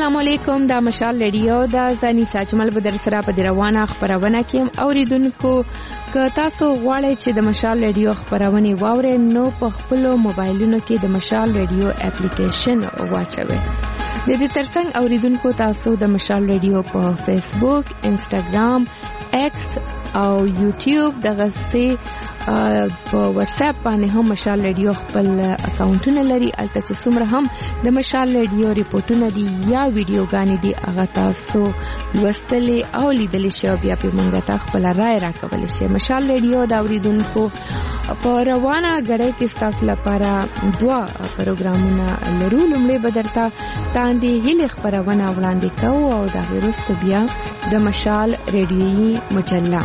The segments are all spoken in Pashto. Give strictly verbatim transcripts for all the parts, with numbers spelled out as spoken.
السلام علیکم. دا مشال رادیو دا زنی ساجمل بدر سره په روانه خبرونه کې اوریدونکو که تاسو غواړئ چې د مشال رادیو خبرونه واورئ نو په خپل موبایلونو کې د مشال رادیو اپلیکیشن واچوئ. د دې ترڅنګ اوریدونکو تاسو د مشال رادیو په فیسبوک، انسټاګرام، ایکس او یوټیوب دغه سي په واتس اپ باندې هم مشال رادیو خپل اکاونټونه لري. البته چې څومره هم د مشال رادیو ریپورتونه دي یا ویډیوګانې دي هغه تاسو لوستلې او لیدلې شئ، بیا په موږ ته خپل رائے راکولی شئ. مشال رادیو د اوریدونکو په روانه غړې کې تاسو لپاره دوا پروګرامونه لرو. لومړی به درته تاندې هیله خبرونه وړاندې کوو او دا وروسته بیا د مشال رادیوي مجله.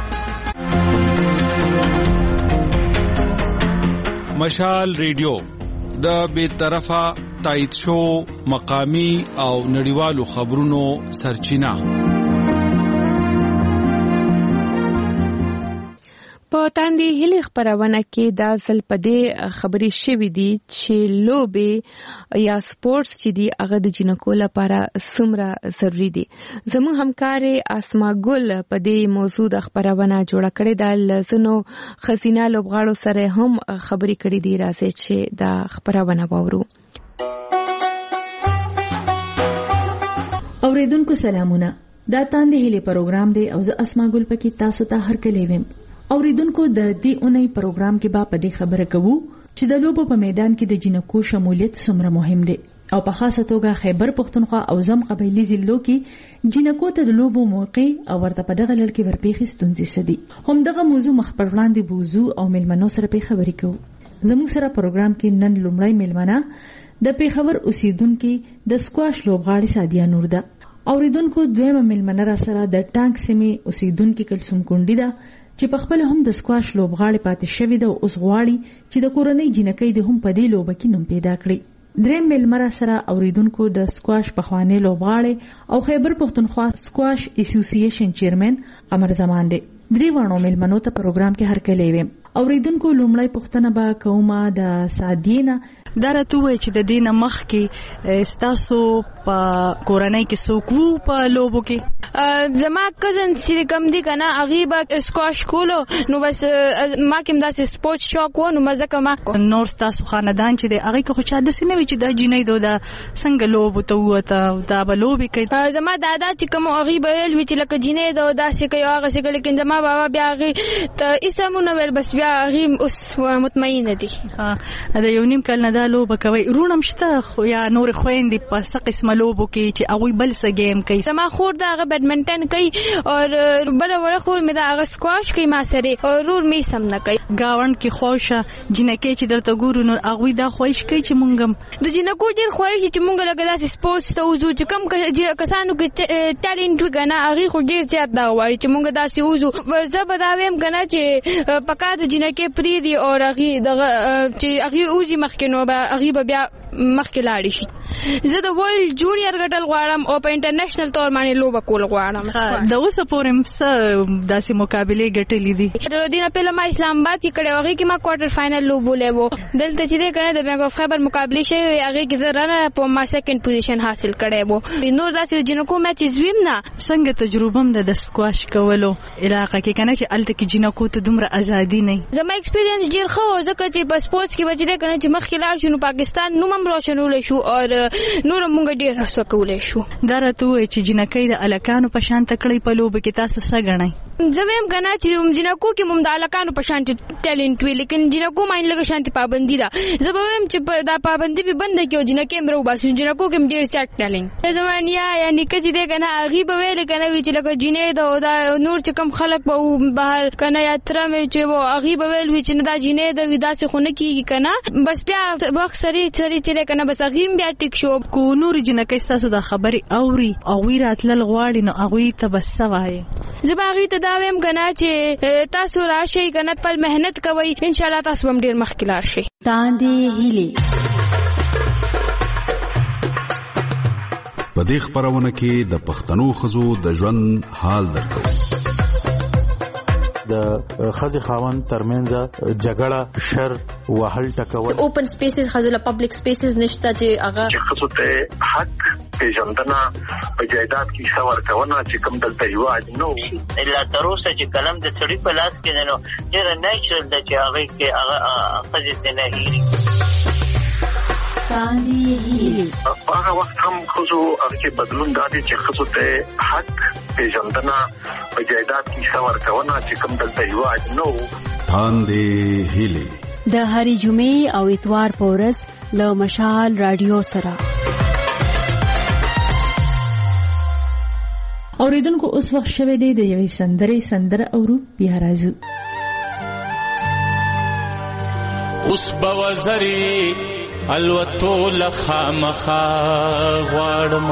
مشال ریډیو د بے طرفه تایید شو مقامی او نړیوالو خبرونو سرچینه. په تاندې هلي خبرونه کې دا ځل په دې خبرې شوې دي چې لوبې یا سپورتس چې دي هغه د جنکو لپاره څومره ضروري دي. زموږ همکار اسما ګل په دې موضوع د خبرونه جوړه کړې ده. لزنو خزینه لوبغاړو سره هم خبرې کړې دي. راځي چې دا خبرونه واورو. اوریدونکو سلامونه. دا تاندې هلي پروګرام دی او زه اسما ګل پکې تاسو ته هر کله ویم. اوریدونکو د دې اونۍ پروګرام کې به په دې خبره کوو چې د لوبو په میدان کې د جنکو شمولیت څومره مهم دی او په خاصه توګه خیبر پښتونخوا او زم قبایلی ضلعو کې جنکو ته د لوبو موقع او ورته په دغه لړ کې ورپېښې ستونزې سدي. هم دغه موضوع مخ پر وړاندې بوزو او ملمنو سره په خبرې کوو. زموږ سره پروګرام کې نن لومړی ملمنه د پیښور اوسیدونکو د سکواش لوبغاړي سادیا نور ده. اوریدونکو دویمه ملمنه را سره د ټانک سیمې اوسیدونکو کلثوم کونډي ده چې په خپل هم د سکواش لوبغاړي پاتې شوی ده او اوس غواړي چې د کورنۍ جنکۍ د هم په دې لوبه کې نوم پیدا کړي. دریم ملمره سره اوریدونکو د سکواش پخوانی لوبغاړي او خیبر پښتونخوا سکواش اسوسییشن چیرمن قمر زمان دی. درې وانو ملمنو ته پروګرام کې هر کله ویم. اوریدونکو لومړی پوښتنه به کومه د سادینا دا راته وایي چې د دینه مخ کې ستاسو په کورنۍ کې څوک وو په لوبو کې؟ زما کزن چې کم دي کنه هغه به سکواش کولو نو بس ما کوم داسې سپورت شوق و نو مزه کوم. نور تاسو خاندان چې دی هغه کو چا د سینې وی چې د جنې دو د څنګه لوب ته وته دا به لوبي کوي. زما دادا چې کوم هغه به ویل چې لکه جنې دو داسې کوي هغه څه کوي لیکن زما بابا بیا هغه ته اسمونه ویل بس بیا هغه اوس مطمئن دي. ها دا یو نیم کال نه دا لوب کوي. رونم شته خو یا نور خويندې په څه قسمه لوبو کې چې هغه بل څه گیم کوي. زما خور دا هغه بیډمنټن کوي او بل وړ خور مې دا هغه سکواش کوي ما سره او رور می سم نه کوي. گاوند کې خوښه جنکې چې درته ګورو نو هغه دا خوښ کوي چې مونږم د جنکو ډیر خوښ چې مونږ لګا داسې سپورتس ته وځو چې کم کسانو کې ټالنت وګنه هغه خو ډیر زیات دا وایي چې مونږ داسې وځو. زه به دا ویم کنه چې پکا د جنکې پری دی او هغه دغه چې هغه وځي مخکې نو به هغه بیا مخکې لاړ شي. زه د وایل جونیئر ګټل غواړم او په انټرنیشنل تور باندې لوبه کول غواړم. د اوسه پورې څه داسې مقابله ګټلې دي؟ د دینه په لمه اسلام آباد کې کړه هغه کې ما کوارټر فائنل لوبولې وو. دلته چې ده کنه د بینک اف خیبر مقابله شوی هغه کې زه رانه په ما سیکنډ پوزیشن حاصل کړی وو. نور داسې جنکو میچز ویم نه. څنګه تجربه هم د سکواش کولو علاقه کې کنه چې الته کې جنکو ته دومره ازادي نه؟ زما ایکسپیرینس ډیر ښه و ځکه چې په سپورتس کې بچی ده کنه چې مخکې لاړ شو نو پاکستان نوم هم روشنول شو او نور موږ ډیر هڅه کولای شو. دا راته وایي چې جنکۍ د الکانو په شان تکړې په لوبه کې تاسو څه غنئ؟ زه ویم کنه چې جنکو کې مم د الکانو په شان ټیلنت وی لیکن جنکو ماین لګ شانتي پابندي ده. زه به ویم چې دا پابندي به بند کړو جنکې مرو باسو جنکو کې ډیر څاک ټیلنت زمانیا یعنی کچې ده کنه هغه به ویل کنه وی چې لکه جنې دا نور چې کم خلک به بهر کنه یاترا مې چې وو هغه به ویل وی چې دا جنې د ودا څخه خونه کیږي کنه بس بیا وخت سری سری چې کنه بس هغه بیا ټیک شو. کو نور جنکې تاسو د خبري اوري او وی راتل غواړي نو هغه ته بس سوای. زباغي ته دا ویم کنه چې تاسو راشي کنه خپل مهنت کوئ ان شاء الله تاسو هم ډیر مخکې لاړ شئ. تاندې هلي په دې خبرونه کې د پښتنو خزو د ژوند حال درکو. د خزي خاوند ترمنځ جګړه شر وهل ټکول اوپن سپیسز خزو له پبلک سپیسز نشته چې هغه خزو ته حق پیژندنه په جایداد کې حصہ ورکونه چې کوم دلته هیواد نو الا تر اوسه چې کلم د سړي په لاس کې نو ډېر نیچرل د چې هغه کې هغه خځې نه هېري هغه وخت هم خو هغه بدلون دادی چې خو ته حق پیژندنه په جایداد کې حصہ ورکونه چې کوم دلته هیواد نو تاندې هیلي د هری جمعې او اتوار په ورځ له مشال رادیو سره اوریدونکو اوس وخت شوه دی د یوې سندرې سندره اورو بیا راځو اوس بوزري الوتو لخامخا غواړم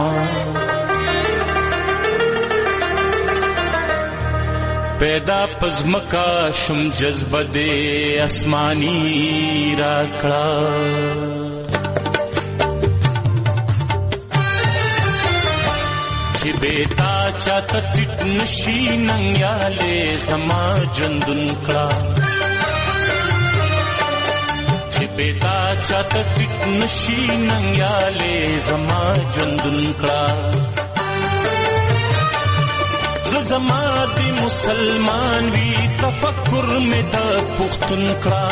پیدا پزمکا شم جذبه دې اسماني راکړه چې بیتا چاته ټټ نشي ننګیاله سما جندن کړه چې بیتا چاته ټټ نشي ننګیاله سما جندن کړه زما دی مسلمان وی تفکر میں دا پختن کړه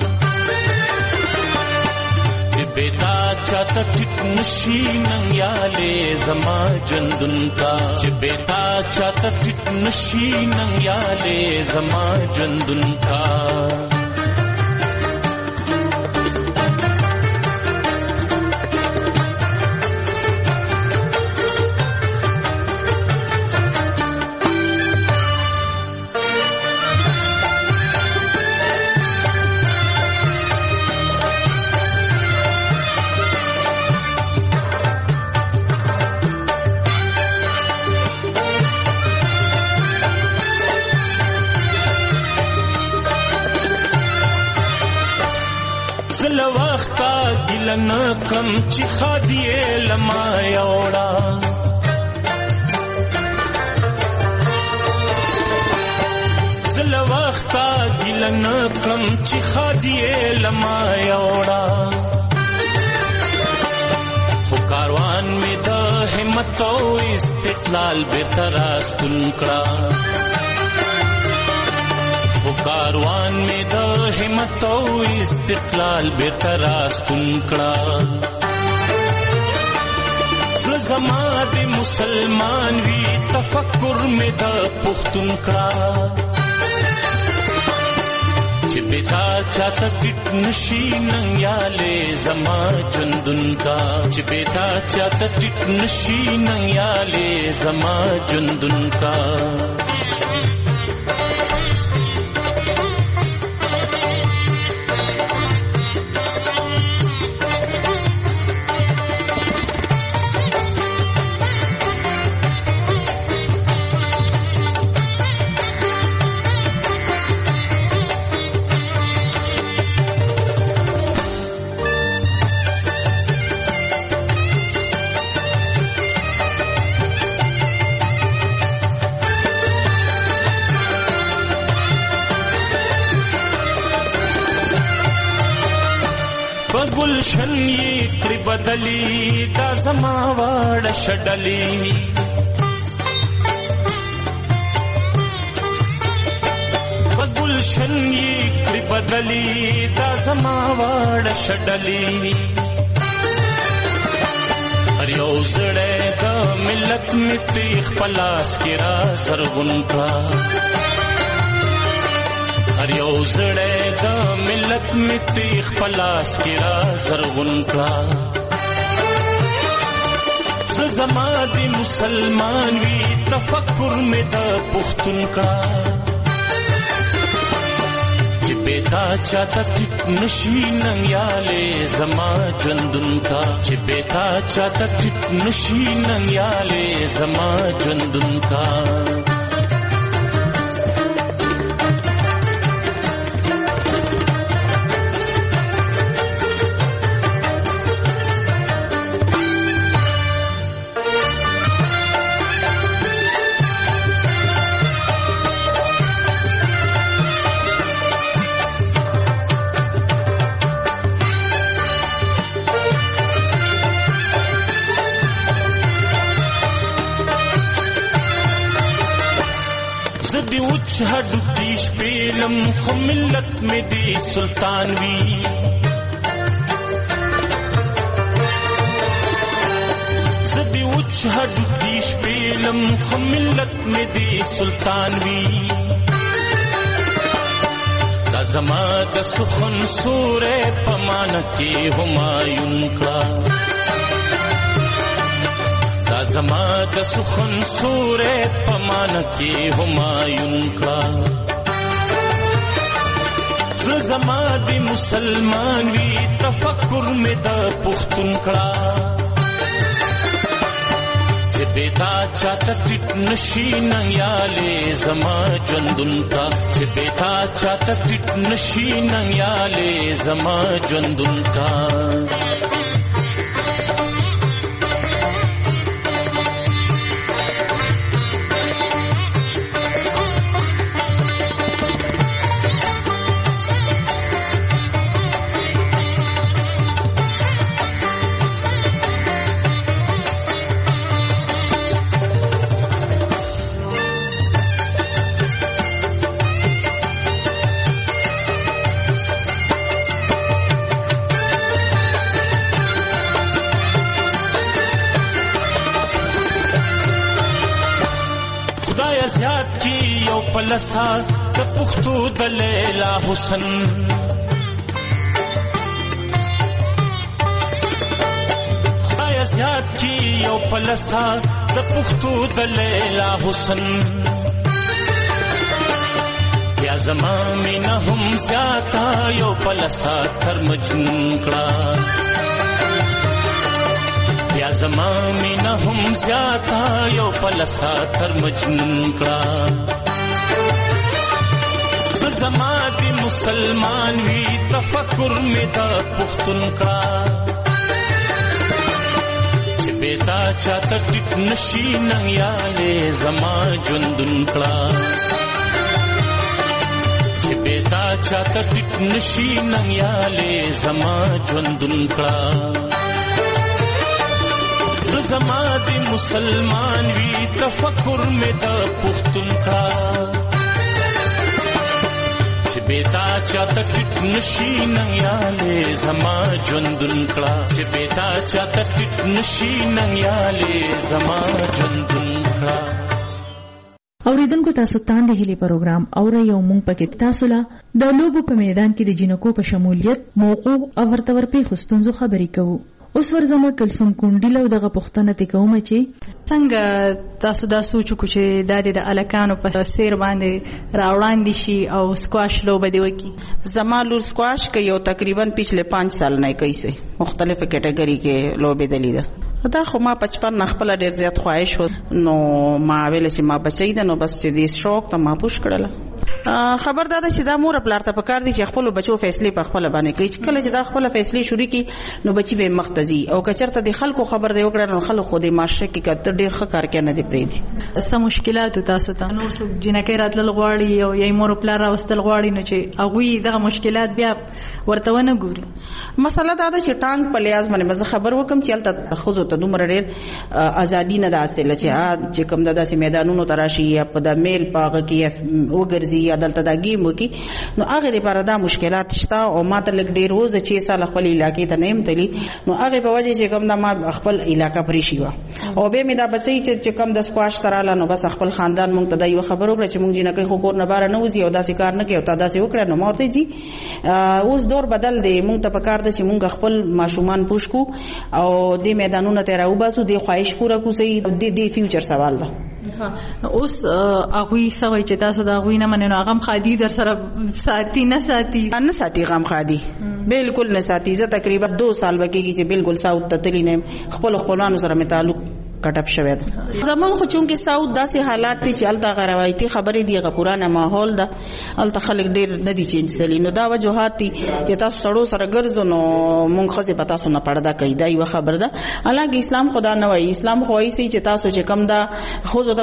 چې بیتا چاته ټټ نشي ننګیاله زما جندن کا چې بیتا چاته ټټ نشي ننګیاله زما جندن کا ګلن کم چې خادیه لما یوړا زل وختا ګلن کم چې خادیه لما یوړا خو کاروان می د همت او استقلال به تراستون کړه کاروان میں د همت او استقلال به تراستون کړه زما د مسلمان وی تفکر میں د پختون کړه چې بیتا چاته ټټ نشي ننګیاله زما جندن کا چې بیتا چاته ټټ نشي ننګیاله زما جندن کا گلشن یہ کری بدلی دا زما واڑ شڈلی گلشن یہ کری بدلی دا زما واڑ شڈلی ہر یو زڑے دا ملت میں تیخ پلاس کی را زرغن کا هر یو زړه د ملت می تیخ پلاس کی را زرغون کړه زما دی مسلمان وی تفکر می د پختون کړه چې بیتا چاته ټټ نشي ننګیاله زما ژوندون کا چې بیتا چاته ټټ نشي ننګیاله زما ژوندون کا زدی وچ هډو دیش پیلم خو ملت می دی سلطان وی زدی وچ هډو دیش پیلم خو ملت می دی سلطان وی دا زما د سخن سورې پمان کې همایون کړه دا زما د سخن سورې پمان کې همایون کړه زه زما د مسلمان وی تفکر مې د پښتون کړه چې بیتا چاته ټیټ نشي ننګیالې زما ژوندون کا چې بیتا چاته ټیټ نشي ننګیالې زما ژوندون کا پلسا د پښتو د لیلا حسن خدای زیات کی یو پلسا د پښتو د لیلا حسن یا زما مینا هم زیاتا یو پلسا تر مجنون کړه یا زما مینا هم زیاتا یو پلسا تر مجنون کړه زما دی مسلمان وی تفکر می دا پختون کا چې بیتا چاته ټیټ نشي ننګیالې زما ژوندون کړه چې بیتا چاته ټیټ نشي ننګیالې زما ژوندون کړه زما دی مسلمان وی تفکر می دا پختون کا بیتا چاته ټیټ نشي ننګیالې زما ژوندون کړه چې بیتا چاته ټیټ نشي ننګیالې زما ژوندون کړه اوریدونکو تاسو تاندې هلي پروګرام اوري یو مونږ پکې تاسو لا د لوبو په میدان کې د جنکو په شمولیت موقوف او ورته ورپی خستونزو خبرې کوو اوس ورځمه کلسوم کونډیلو دغه پښتنه ته کوم چې څنګه تاسو دا سوچ کو چې د دې الکانو په سیر باندې راوړاندې شي او سکواش لوبه دی وکی زما لور سکواش کې یو تقریبا پچھلے پانچ سال نه کیسه مختلف کټګوري کې لوبه دلی ده دا خو ما پچپن نخپل ډیر زیات خواهش و نو ما ویل چې ما بچی ده نو بس چې دې شوق ته ما پوښ کړله خبردار چې دا مور پلار ته پکار دي چې خپل بچو فیصله په خپل باندې کوي چې کله چې دا خپل فیصله شروع کی نو بچي به مختزي او کچرته د خلکو خبر دی وکړه نو خلکو خو د معاشره کې کتر ډیر ښه کار کوي نه دی پرې دي څه مشکلات تاسو ته نو څو جنکې راتل غواړي او یې مور پلار راوستل غواړي نو چې هغه دغه مشکلات بیا ورته ونه ګوري مسله دا ده چې ټانګ په لیاز باندې مزه خبر وکم چې الته خود ته دومره ډیر ازادي نه داسې لچې چې کوم داسې میدانونو تراشي یا په د میل پاغه کې وګرځي یا دلته دا گیم وکي نو هغه لپاره دا مشکلات شته او ما ته لګ ډیر روز چې سال خپل علاقې ته نیم تلی نو هغه په وجه چې کوم دا ما خپل علاقې پرې شي وا او به می دا بچي چې کوم د سکواش تراله نو بس خپل خاندان مونږ ته دا یو خبر وکړه چې مونږ جنہ کوي خو کور نه بار نه وځي او داسې کار نه کوي او تا داسې وکړه نو مورته جی اوس دور بدل دی مونږ ته پکار ده چې مونږ خپل ماشومان پوښکو او د میدانونو ته راوباسو د خواهش پوره کوسي د د فیوچر سوال ده اوس هغه سوي چې تاسو دا غوینه مننه هغه خادي در سره ساتي نه ساتي نه ساتي غم خادي بالکل نه ساتي زه تقریبا دو سال وکیږي چې بالکل ساوت ته تللی نه خپل خپلوانو سره مې تعلق کټپ شوی ده زمون خو چونکه ساوت داسې حالات دي چې الته غروایتي خبرې دی غ پرانا ماحول ده الته خلک ډیر نه دي چینج سلی نو دا وجوهات دي چې تاسو سړو سره ګرځو نو مونږ خو پتا سو نه پړدا کوي دا یو خبر ده حالانکه اسلام خدا نه وایي اسلام خو وایي چې تاسو چې کم دا خو د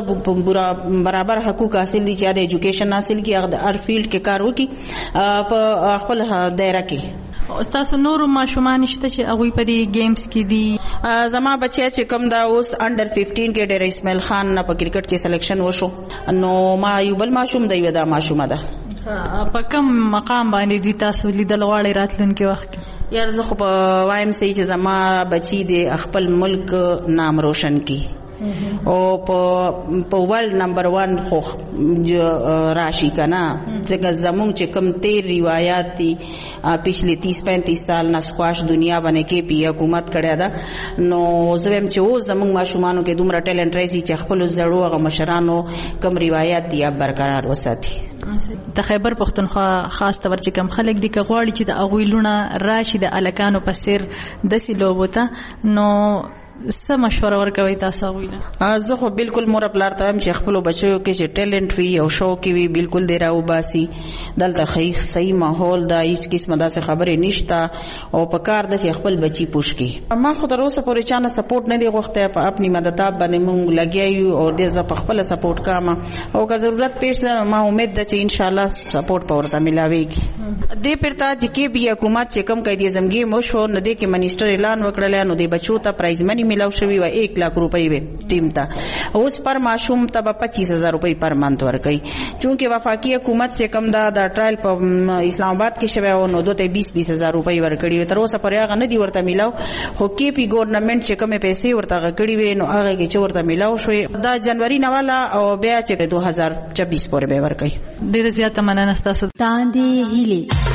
برابر حقوق حاصل دي چې د ایجوکیشن حاصل کی هر فیلډ کې کار وکي په خپل دایره کې تاسو نور ماشومان شته چې هغه په دې گیمز کې دي؟ زما بچیا چې کوم دا اوس انډر پندرہ کې ډېر اسماعیل خان نه په کرکټ کې سلیکشن وشو، نو ما یو بل ماشوم دی ودا ماشومه ده. په کوم مقام باندې دوی تاسو لیدل غواړي راتلونکي وخت کې؟ یار زه خو په وایم سي چې زما بچی دی خپل ملک نام روشن کی او په په ورلد نمبر ون خو راشي کنا، ځکه زموږ چې کوم تیر روایت دي پچھلے تیس پینتیس سال نه سکواش دنیا باندې کې پی حکومت کړی دا، نو زم چې اوس زموږ ماشومانو کې دومره ټیلنټ راځي چې خپل زړو هغه مشرانو کوم روایت دي برقرار وساتي. د خیبر پښتونخوا خاص تور چې کوم خلک دي که غواړي چې د هغوی لونه راشي د الکانو په څیر داسې لوبو ته، نو څه مشوره ورکوي تاسو غوښنه؟ زه خو بالکل مور پلار ته هم چې خپل بچو کې چې ټیلنټ وي او شوق وي بالکل دی راو باسي، دلته خیخ صحیح ماحول دا هیڅ قسمه داسې خبرې نشته او په کار د چې خپل بچي پوښ کی. ما خو تر اوسه پورې چانه سپورټ نه دی غوښته، په خپل مددتاب باندې مونږ لګیایو او د ز په خپل سپورټ کاما او که ضرورت پیښ ده ما امید ده چې ان شاء الله سپورټ پورته ملاويږي. دې پرتا چې کې بي حکومت چې کم کوي د زمګي مو شو نه دي کې منیسټر اعلان وکړل نو د بچو ته پرایز منی ملاو شوی و ایک لاکھ روپۍ وي ټیم ته، اوس پر ماشوم ته پچیس هزار روپۍ پر منت ورکړي. چونکه وفاقي حکومت چې کم دا د ټرایل په اسلام آباد کې شوی او نو دوته بیس بیس هزار روپۍ ورکړي، تر اوسه پر هغه نه دی ورته ملاو، خو کې پی ګورنمنت چې کومه پیسې ورته غکړي وي نو هغه کې چې ورته ملاو شوی دا جنوري نه والا او بیا چې دو هزار چوبیس پورې به ورکړي. ډیره زیاته مننه تاسو. تاندې هیلي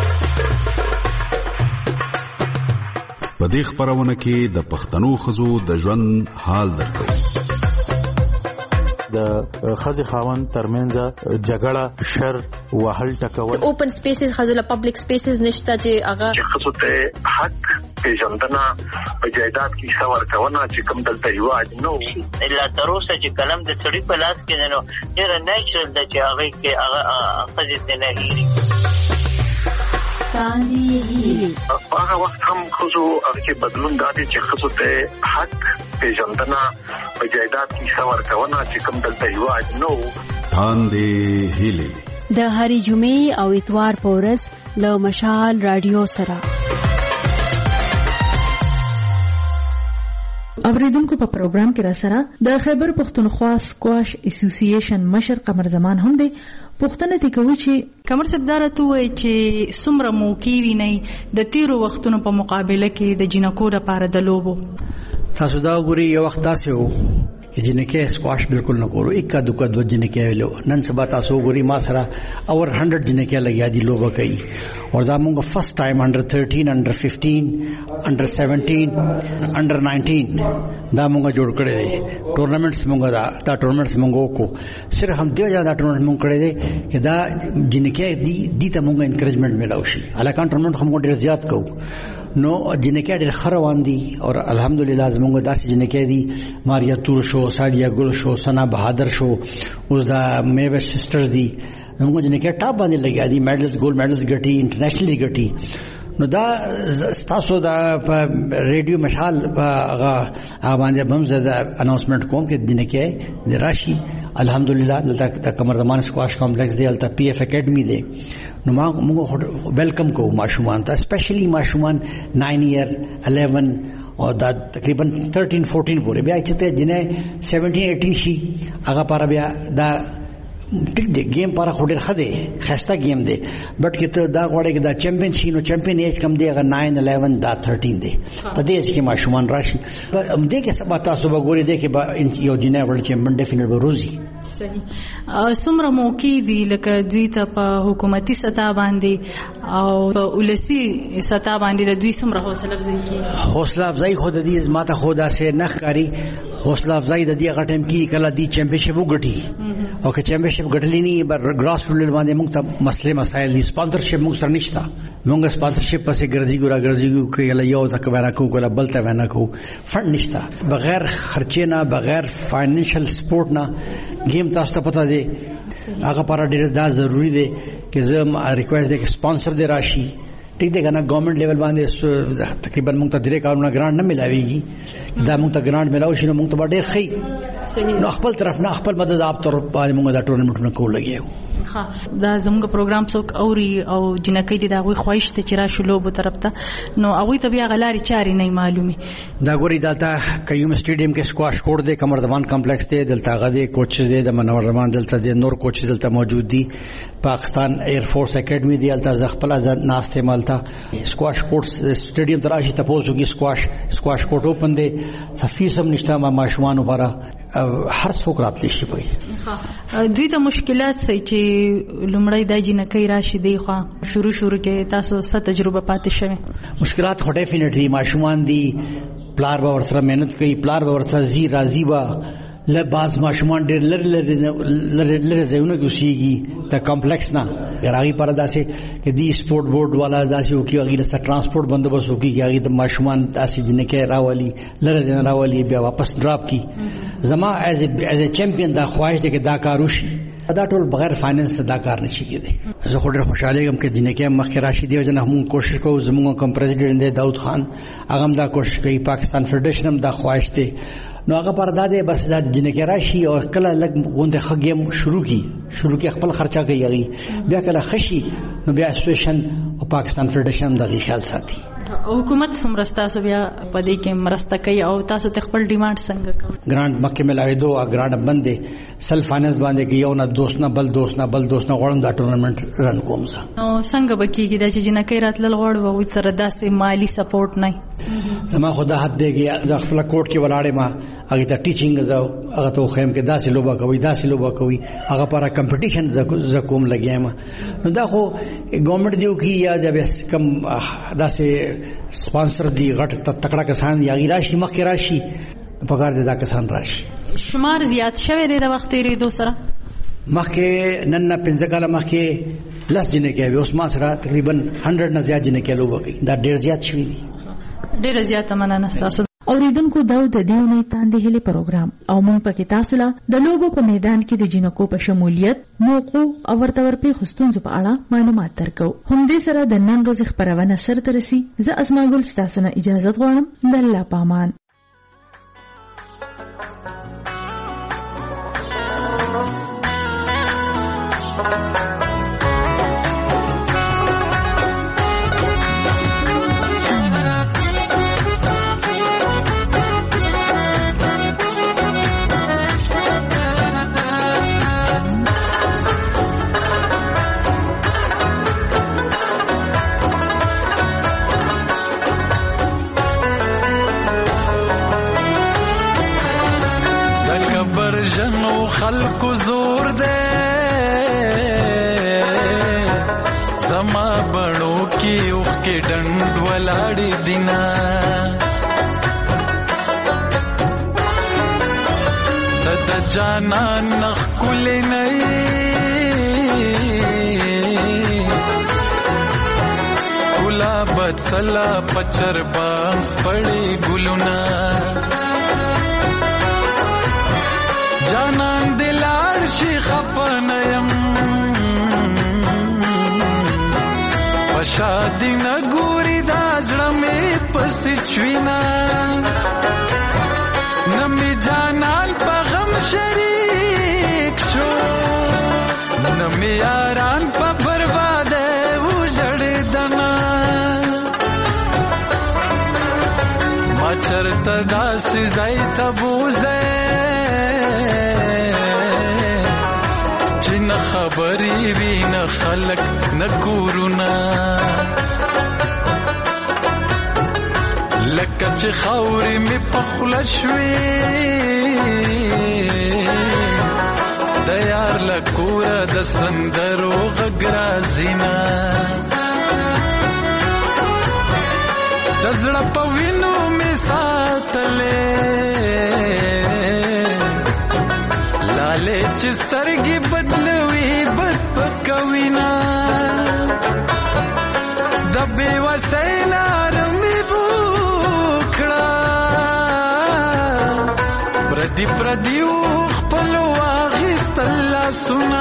په دې خبرونه کې د پښتنو خزو د ژوند حال درکو. د خزي خاوند ترمنځ جګړه شر وهل ټکول، اوپن سپیسز خزو له پبلک سپیسز نشته چې هغه خزو ته حق پیژندنه په جایداد کې څور کونه چې کوم دلته یو اجنو الا تر اوسه چې کلم د سړي په لاس کې نو ډېر نیچرل د چې هغه کې هغه خزي نه هېري. هغه وخت هم خزو هغه بدلون دادي چې خزو ته حق پیژندنه په جایداد کې څور کونه چې کوم دلته یو اجنو. تاندې هیلي د هری جمعې او اتوار په ورځ له مشال رادیو سره. اوریدونکو په پروګرام کې را سره د خیبر پښتونخوا سکواش اسوسییشن مشر قمر زمان هم دی. پښتنه دي کوي چې قمر صاحب داره ته وایي چې څومره موقع ویني د تیرو وختونو په مقابله کې د جنکو لپاره د لوبو؟ تاسو دا وګورئ یو وخت داسې وو چې جنکه سکواش بالکل نه کورو، اکا دوکا دو جنکه ویلو. نن سبا تاسو وګورئ ما سره اور ہنڈریڈ جنکه لګیا دي لوبه کوي او دا موږ فرست ټایم انډر تھرٹین انډر ففٹین انډر سیونٹین انډر نائنٹین دا موږ جوړ کړی دی. ټورنمنټس موږ دا دا ټورنمنټس موږ وکړو، صرف هم دی دا ټورنمنټ موږ کړی دی چې دا جنکه دي دي ته موږ انکریجمنٹ ملاو شي. الکان ټورنمنټ هم ډیر زیات کوو نو جنکه ډیر خروان دي او الحمدلله زموږ داسې جنکه دي ماریا تور شو، ساډیا ګل شو، سنا بهادر شو، اوس دا میوه سسټر دي زموږ جنکه ټاپ باندې لګیا دي، میډلز ګولډ میډلز ګټي، انټرنیشنلی ګټي. نو دا تاسو دا په ریډیو مشال هغه هغه باندې هم زده اناونسمنت کوم کې جنکه د راشي. الحمدلله دلته قمر زمان سکواش کمپلیکس دی، دلته پی ایف اکیډمي دی. نو ما موږ ویلکم کوو ماشومان ته، سپیشلی ماشومان ناین ایئر الیون او دا تقریبا تھرٹین فورٹین پورې بیا چې جنې سیونٹین ایټین شي هغه پر بیا دا ټیک دی گیم پر خوري خده خسته گیم دی. بٹ کته دا غوړې کې دا چمپیون شي نو چمپیون ایج کم دی هغه ناین الیون دا تھرٹین دی. په دې کې ماشومان راشي هم دې کې سبا تاسو وګورئ دې کې با یو جنې ورلد چمپیون ډیفینټ به روزي. صحیح. څومره موقع دي لکه دوی ته په حکومتي سطح باندې او په ولسی سطح باندې د دوی څومره حوصله افزایی کوي؟ حوصله افزایی خو د دې ماته خو دا سه نه ښکاری. حوصله افزایی د دې هغه ټیم کې کله دی چمپیونشپ وګټي او که چمپیونشپ ګټلی نه بر ګراس رول باندې موږ ته مسله مسایل دي. سپانسرشپ موږ سره نشته، موږ سپانسرشپ پسې ګرځي ګورا ګرځي کوي یو تک ورا کو کوله بل ته ونه کو فند نشته. بغیر خرچې نه بغیر فاینانشل سپورټ نه گیم تاسو ته پتا دی هغه پر ډیر دا ضروری دی چې زه ریکوست دی چې سپانسر دی راشي. ٹھیک دی کنه گورنمنٹ لیول باندې تقریبا موږ ته درې کارونه ګرانټ نه ملاويږي، دا موږ ته ګرانټ ملاوي شي نو موږ ته ډیر خي نو خپل طرف نه خپل مدد اپ تر باندې موږ دا ټورنمنټونه کول لګیو. ها دا زموږ پروګرام څوک اوري او جنکې دي دا غوي خوښ ته چې را شلو بو طرف ته نو هغه ته بیا غلاري چاري نه معلومي دا ګوري دلته کيوم سټیډیم کې سکواش کورټ دی کمردوان کمپلیکس دی دلته غدي کوچز دی د منور رحمان دلته دی نور کوچز دلته موجود دي پاکستان ایر فورس اکیډمي دی دلته زغپل ځان ناشته مالتا سکواش کورټ سټیډیم تراشي تاسو کې سکواش سکواش کورټ اوپن دی صفي سم نشته ما ماشومان لپاره هر څوک راتلی شي وي ها دوی ته مشکلات سي چې لمړی د جنکې راشي دی خو شروع شروع کې تاسو ست تجربه پاتې شوه مشکلات خو ډیفینټلی ماشومان دي پلار به ورسره مهنت کوي پلار به ورسره زی راضي با له باز ماشومان ډېر لر لر لر زونه کوشيږي ته کمپلیکس نه راغي پر داسې کې دی سپورت بورډ والا داسې او کې هغه سره ترانسپورت بندوبست وکي چې هغه د ماشومان داسې جنکې راولي لر جن راولي بیا واپس ډراپ کی زما ایز ایز ا چیمپیون دا خواهش ده چې دا کار وشي دا ټول بغیر فاینانس دا کار نشي کېدی زه خو ډېر خوشاله یم چې جنکې مخکې راشي دی او جن هم کوشش کوو زموږ کوم پریزیډنټ دی داود خان هغه هم دا کوشش کوي پاکستان فدریشن هم دا خواهش ده نو هغه پر داده بس دا جنکې راشي او کله لګ غونډه خګیم شروع کی شروع کې خپل خرچه کوي هغه بیا کله خشي نو بیا اسوسییشن او پاکستان فدریشن د خیال ساتي حکومت سمرستا سو بیا پدې کې مرسته کوي او تاسو ته خپل ډیماند څنګه کوي ګرانټ مکه ملایي دوه ګرانټ باندې سیلف فاینانس باندې کې یو نه دوست نه بل دوست نه بل دوست نه غوړم دا ټورنمنت رن کوم زه نو څنګه بکیږي دا چې جنکې راتل غوړ وو تر داسې مالی سپورټ نه زما خدا حد دیږي ځ خپل کوټ کې ولاړې ما هغه ته ټیچینګ زو هغه ته خیم کې داسې لوبه کوي داسې لوبه کوي هغه پر کمپټیشن ز کوم لګیم نو دا خو ګورنمنت دیو کې یا د کم داسې سپانسر دی غټ تکړه کسان یا راشي مخکې راشي پکار دي دا کسان راشي شمار زیات شوه دی د وخت لري دو سره مخکې نن نه پنځه کاله مخکې لاس جنې کې اوس ما سره تقریبا سل نه زیات جنې کې لوبه کوي دا ډېر زیات شوی دی ډېر زیات مننه تاسو اوریدونکو دا د دیونه تاندې هلي پروګرام او مونږ پکې تاسو له د لوبو په میدان کې د جنکو په شمولیت موقع او ورته ورپی خستونځ په اړه معلومات درکو هم دې سره د نن ورځې خبرونه سره ترسي زه اسماء ګل تاسو نه اجازه غواړم د الله پامان خلق زور دے زما بڑو کی اوخ کے ڈنڈ ولاڑی دینا دد جانا نخ کلی نئی کلا بچلا پچر بانس پڑی گلونا جانان دلار شي خفنیم پشادی نګوري دا زړه مې پس چوینا نمی جانان په غم شریک شو نمی یاران په برباده وژړې دنا ما چرته داسې ځای ته بوزه نه خبري وی نه خلق نه کورونا لکه چې خاورې می په خلشوي د یار لکوره د سندرو غږرا زینا د زړه په وینو می ساتلې لاله چې سترګې بدلوي بد پکوینا د بې وسۍ لار مې وکړه پردي پردي خپل واخیستل لاسونه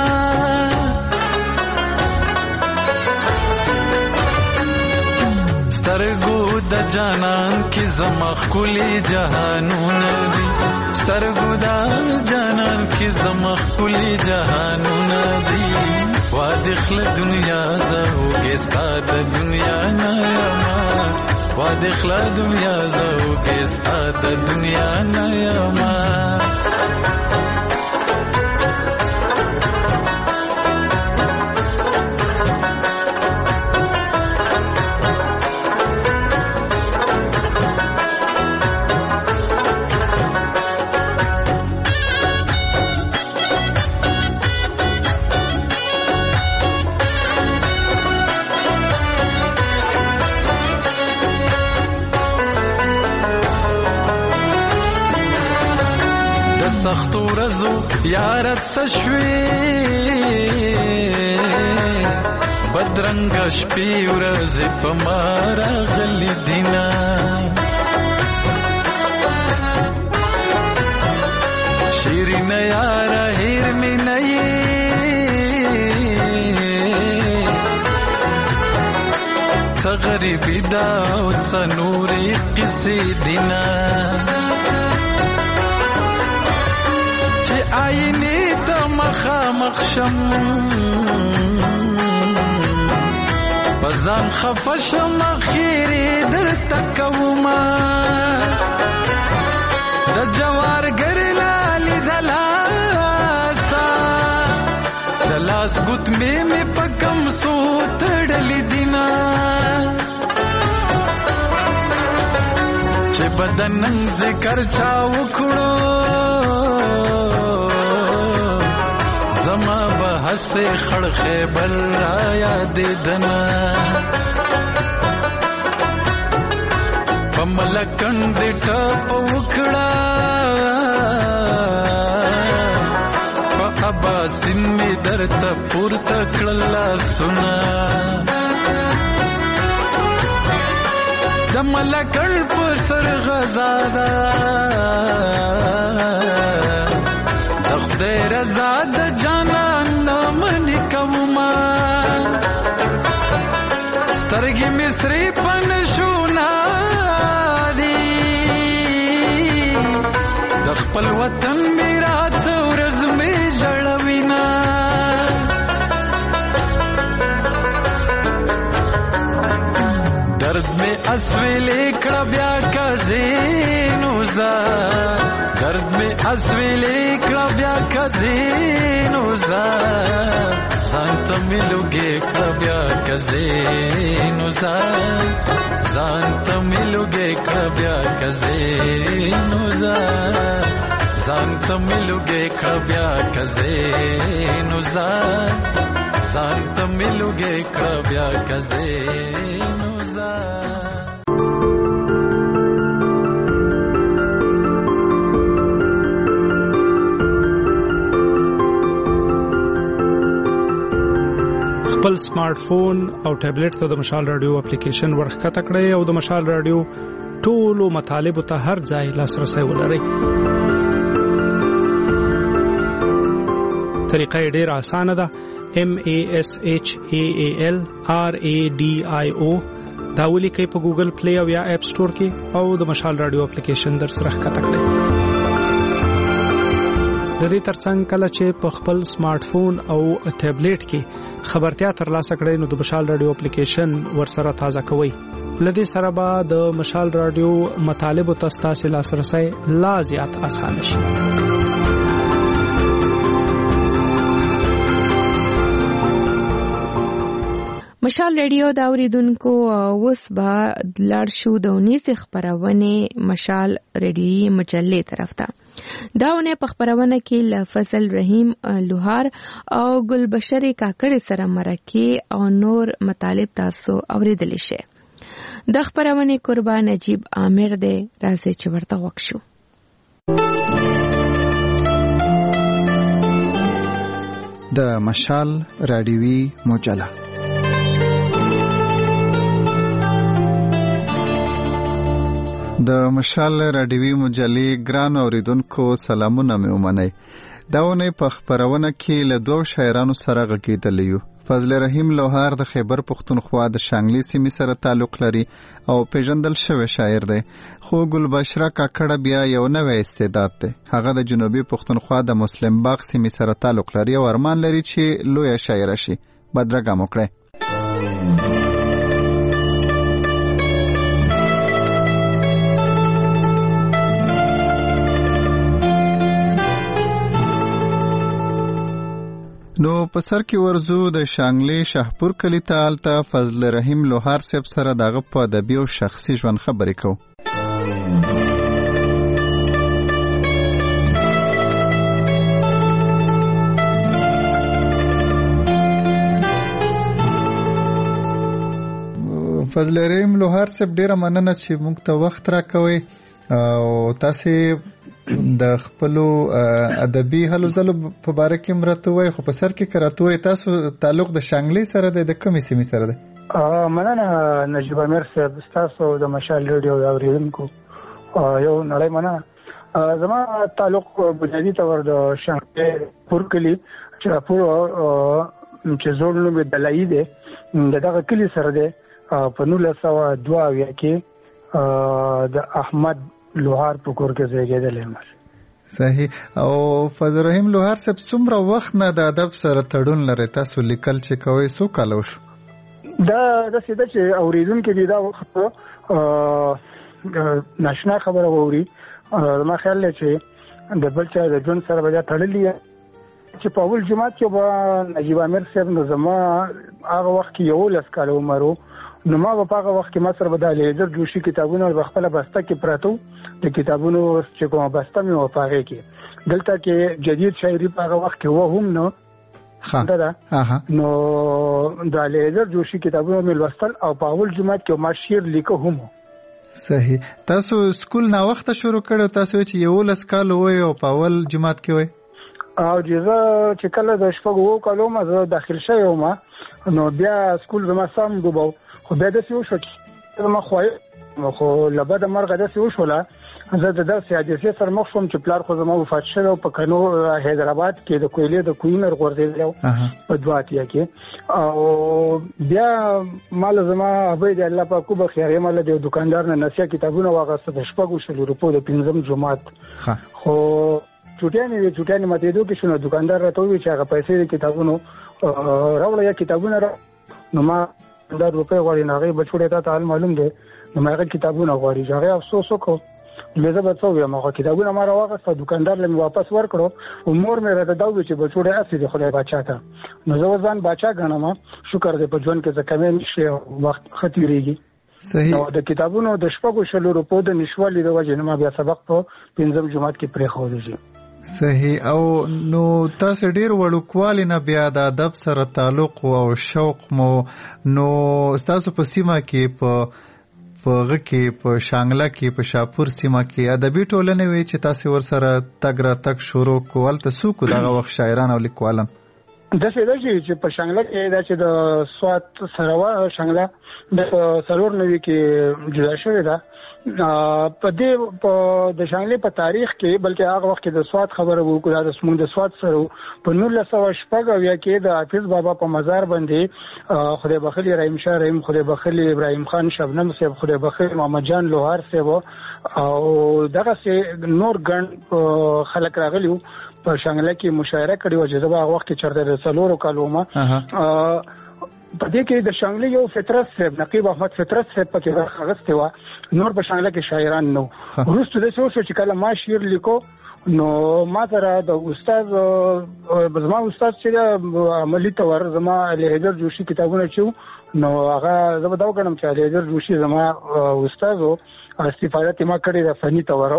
سترګو د جانان کی زما خلی جهانونه دي سترګو دا جانان کی زما خلی جهانونه دي وا دخل دنیا زوګه ستاد دنیا نه یما وا دخل دنیا زوګه ستاد دنیا نه یما سختو رزو یارت سشوی بدرنگ شپی ورز پمارا غلی دینا شیرین یارا هیر می نئی سغریبی داو سنوری قسی دینا آئینی تا مخامخ شم بزان خفشم خیری در تکوما دا جوار گرلالی دلاسا دلاس گت میں میں پکم سوت ڈلی دینا چه بدنن ذکر چاو کھڑو زما بحث خړ خیبر را یاد دنا پملکند ټپ وکړه فابا سین می درته پورته کړلا سنا دملکل په سر غزادا خدای رضا د جانان نامن کوما سترګې مصری پن شونا دی د خپل وطن میراث ورځ می جړوینا درد می اسویلې کړه بیا کزینو زا درد میں اسویلے کبیا کزینو زا زانت ملو گے کبیا کزینو زا زانت ملو گے کبیا کزینو زا زانت ملو گے کبیا کزینو زا زانت ملو گے کبیا کزینو زا خپل سمارټ فون او ټابلیټ ته د مشال رادیو اپلیکیشن ورخته کړئ او د مشال رادیو ټولو مطالب ته هر ځای لاسرسي ولرئ. طریقه ډېر اسانه ده. M A S H A A L R A D I O دا ولیکئ په ګوګل پلی او یا اپ سٹور کې او د مشال رادیو اپلیکیشن در سره ښکته کړئ. د دې ترڅنګ کله چې په خپل سمارټ فون او ټابلیټ کې خبرتیا ترلاسه کړئ نو د مشال رادیو اپلیکیشن ورسره تازه کوئ. لدې سره به د مشال رادیو مطالب او تاسو لاسرسي لا زیات اسانه شي. مشال رادیو دا اوریدونکو اوس به لاړ شو د اونیس خبرونه مشال رادیوي مجلې طرف ته. داونه په خبرونه کې ل فضل رحیم لوهار او ګلبشری کاکړ سره مرکه او نور مطالب تاسو اوریدل شي. د خبرونه قربان نجیب عامر دې راځي چې ورته وښو. د مشال رادیوي مجله د مشال رادیوي مجلې ګران اوریدونکو سلامونه مې ومنئ. دا ونه په خبرونه کې له دوه شاعرانو سره غږیدل یو. فضل رحیم لوهار د خیبر پښتونخوا د شانګلي سیمې سره تعلق لري او پیژندل شوی شاعر دی، خو ګلبشره کاکړه بیا یو نوی استعداد دی. هغه د جنوبي پښتونخوا د مسلم باغ سیمې سره تعلق لري او ارمان لري چې لویه شاعره شي. بدرګه مو کړئ. نو په سر کې ورزو د شانګلي شاهپور کلی ته هلته فضل رحیم لوهار صاحب سره دغه په ادبي او شخصي ژوند خبرې کوو. فضل رحیم لوهار صاحب ډیره مننه چې موږ ته وخت راکوئ او تاسې د خپلو ادبي هلو ځلو په باره کې مرته وای، خو په سر کې کراتو وای تاسو تعلق د شانګلي سره دی، د کومې سیمې سره دی؟ مننه نجیب امیر صاحب، تاسو د مشال ریډیو د اوریدونکو یو نړۍ مننه. زما تعلق بنیادي طور د شانګلي پور کلی چې پور چې زوړ نوم یې دلایي دی د دغه کلي سره دی په نولس سوه دوه اویا کې د احمد لوهار په کور کې زیږېدلی یم. صحیح. او فضل رحیم لوهار صاحب څومره وخت نه د ادب سره تړون لري؟ تاسو لیکل چې کوئ څو کاله وشو؟ دا داسې ده چې اورېدونکي دي دا وخت ناشنا خبره واوري. زما خیال دی چې د بل چا د ژوند سره به دا تړلي چې په اول جماعت کې به نجیب امیر صاحب نو زما هغه وخت کې یولس کاله عمر و، نو ما په هغه وخت کې ما سره به د لیزر جوشي کتابونه په خپله بسته کې پراته وو، د کتابونو چې کومه بسته مې وه په هغې کې دلته کې جدید شاعري په هغه وخت کې وه هم نو ده نو د لیزر جوشي کتابونه مې لوستل او په اول جماعت کې ما شعر لیکه هم. صحیح. تاسو سکول ناوخته شروع کړو؟ تاسو چې یولس کال وای او په اول جماعت کې وای؟ او جزا چې کله د شپږ اوو کالو ما زه داخل شوی وم نو بیا سکول زما سم ډوباو، خو بیا داسې وشو چې زما خواهی خو له بده مرغه داسې وشوله زه د داسې حادثې سره مخ شوم چې پلار خو زما وفات شوی او په کنو حیدرآباد کې د کویلې د کوینر غورځېدلی و په دوه اتیا کې. او بیا مال زما ابۍ د الله پاک وبخښي هغې ماله د یو دوکاندار نه نسیه کتابونه واخېسته د شپږو شلو روپو د پنځم جماعت. خو چوټیانې وې چوټیانې ماتېدو کې شو نو دوکاندار راته وویل چې هغه پیسې د کتابونو راوړه یا کتابونه را نو ما دا روپۍ غواړي نو هغې به چوټې تا ته حال معلوم دی نو ما هغه کتابونه غواړي چې هغې افسوس وکړو. نو زه به څه ووایم هغه کتابونه ما راواخېسته دوکاندار له مې واپس ورکړو او مور مې راته دا وویل چې بچوړی هسې دی خدای باچا ته. نو زه اوس ځان باچا ګڼم، شکر دی په ژوند کې زه کمی نه شي وخت ښه تېرېږي. صحیح. نو د کتابونو د شپږو شلو روپو د نشوالي د وجې نه ما بیا سبق په پنځم جماعت کې پرېښودی شي. صحیح. او نو تاسو ډیر وړوکوالي نه بیا د ادب سره تعلق او شوق مو نو تاسو په سیمه کې په پغه کې په شانګله کې په شاپور سیمه کې ادبي ټولنې وی چې تاسو ور سره تګ را تک شروع کول تاسو کو دغه وخت شاعران او لیکوالان د څه د چې په شانګله کې دا چې د سوات سره شانګله د سرور نوي کې جدا شوی دا په دې په د شانګلې په تاریخ کې بلکې هغه وخت کې د سوات خبره وکړه د سمون د سوات سره په نولس سوه شپږ اویا کې د حافظ بابا په مزار باندې خدای بخښلي رحیم شاه رحیم، خدای بخښلي ابراهیم خان شبنم صاحب، خدای بخښلي محمد جان لوهار صاحب او دغه سه نور ګڼ خلک راغلي په شانګله کې مشاعره کړې و چې زه هغه وخت کې چرته د څلورو کالو ما په دې کې د شانګلې یو فطرت صاحب نقیب احمد فطرت صاحب پکې برخه اخیستې وه، نور په شانګله کې شاعران نو. وروسته داسې وشو چې کله ما شعر لیکو نو ما سره د استاد زما استاد چې عملي طور زما لیزر جوشي کتابونه چې نو هغه زه به دا وګڼم چې لیزر جوشي زما استاد و استفاده ما کړې ده فني طور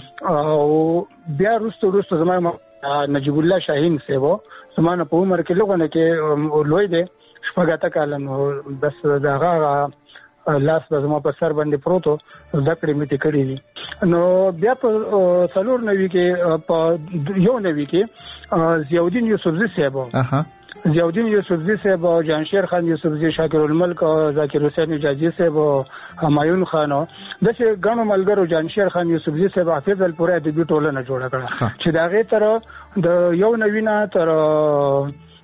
او بیا وروسته وروسته زما نجیب الله شاهین صاحب زما نه په عمر کې لږ نه کې لوی دی شپږ اته کاله نو بس د هغه لاس به زما په سر باندې پروت و زده کړې مې ترې کړې دي. نو بیا په څلور نوي کې په یو نوي کې ضیاءالدین یوسفزي صاحب ضیاءالدین یوسفزي صاحب او جهانشیر خان یوسفزي، شاکر الملک او ذاکر حسین حجازي صاحب او همایون خان داسې ګڼو ملګرو جهانشیر خان یوسفزي صاحب حافظ الپورې ادبي ټولنه جوړه کړه چې د هغې تر د یو نوي نه تر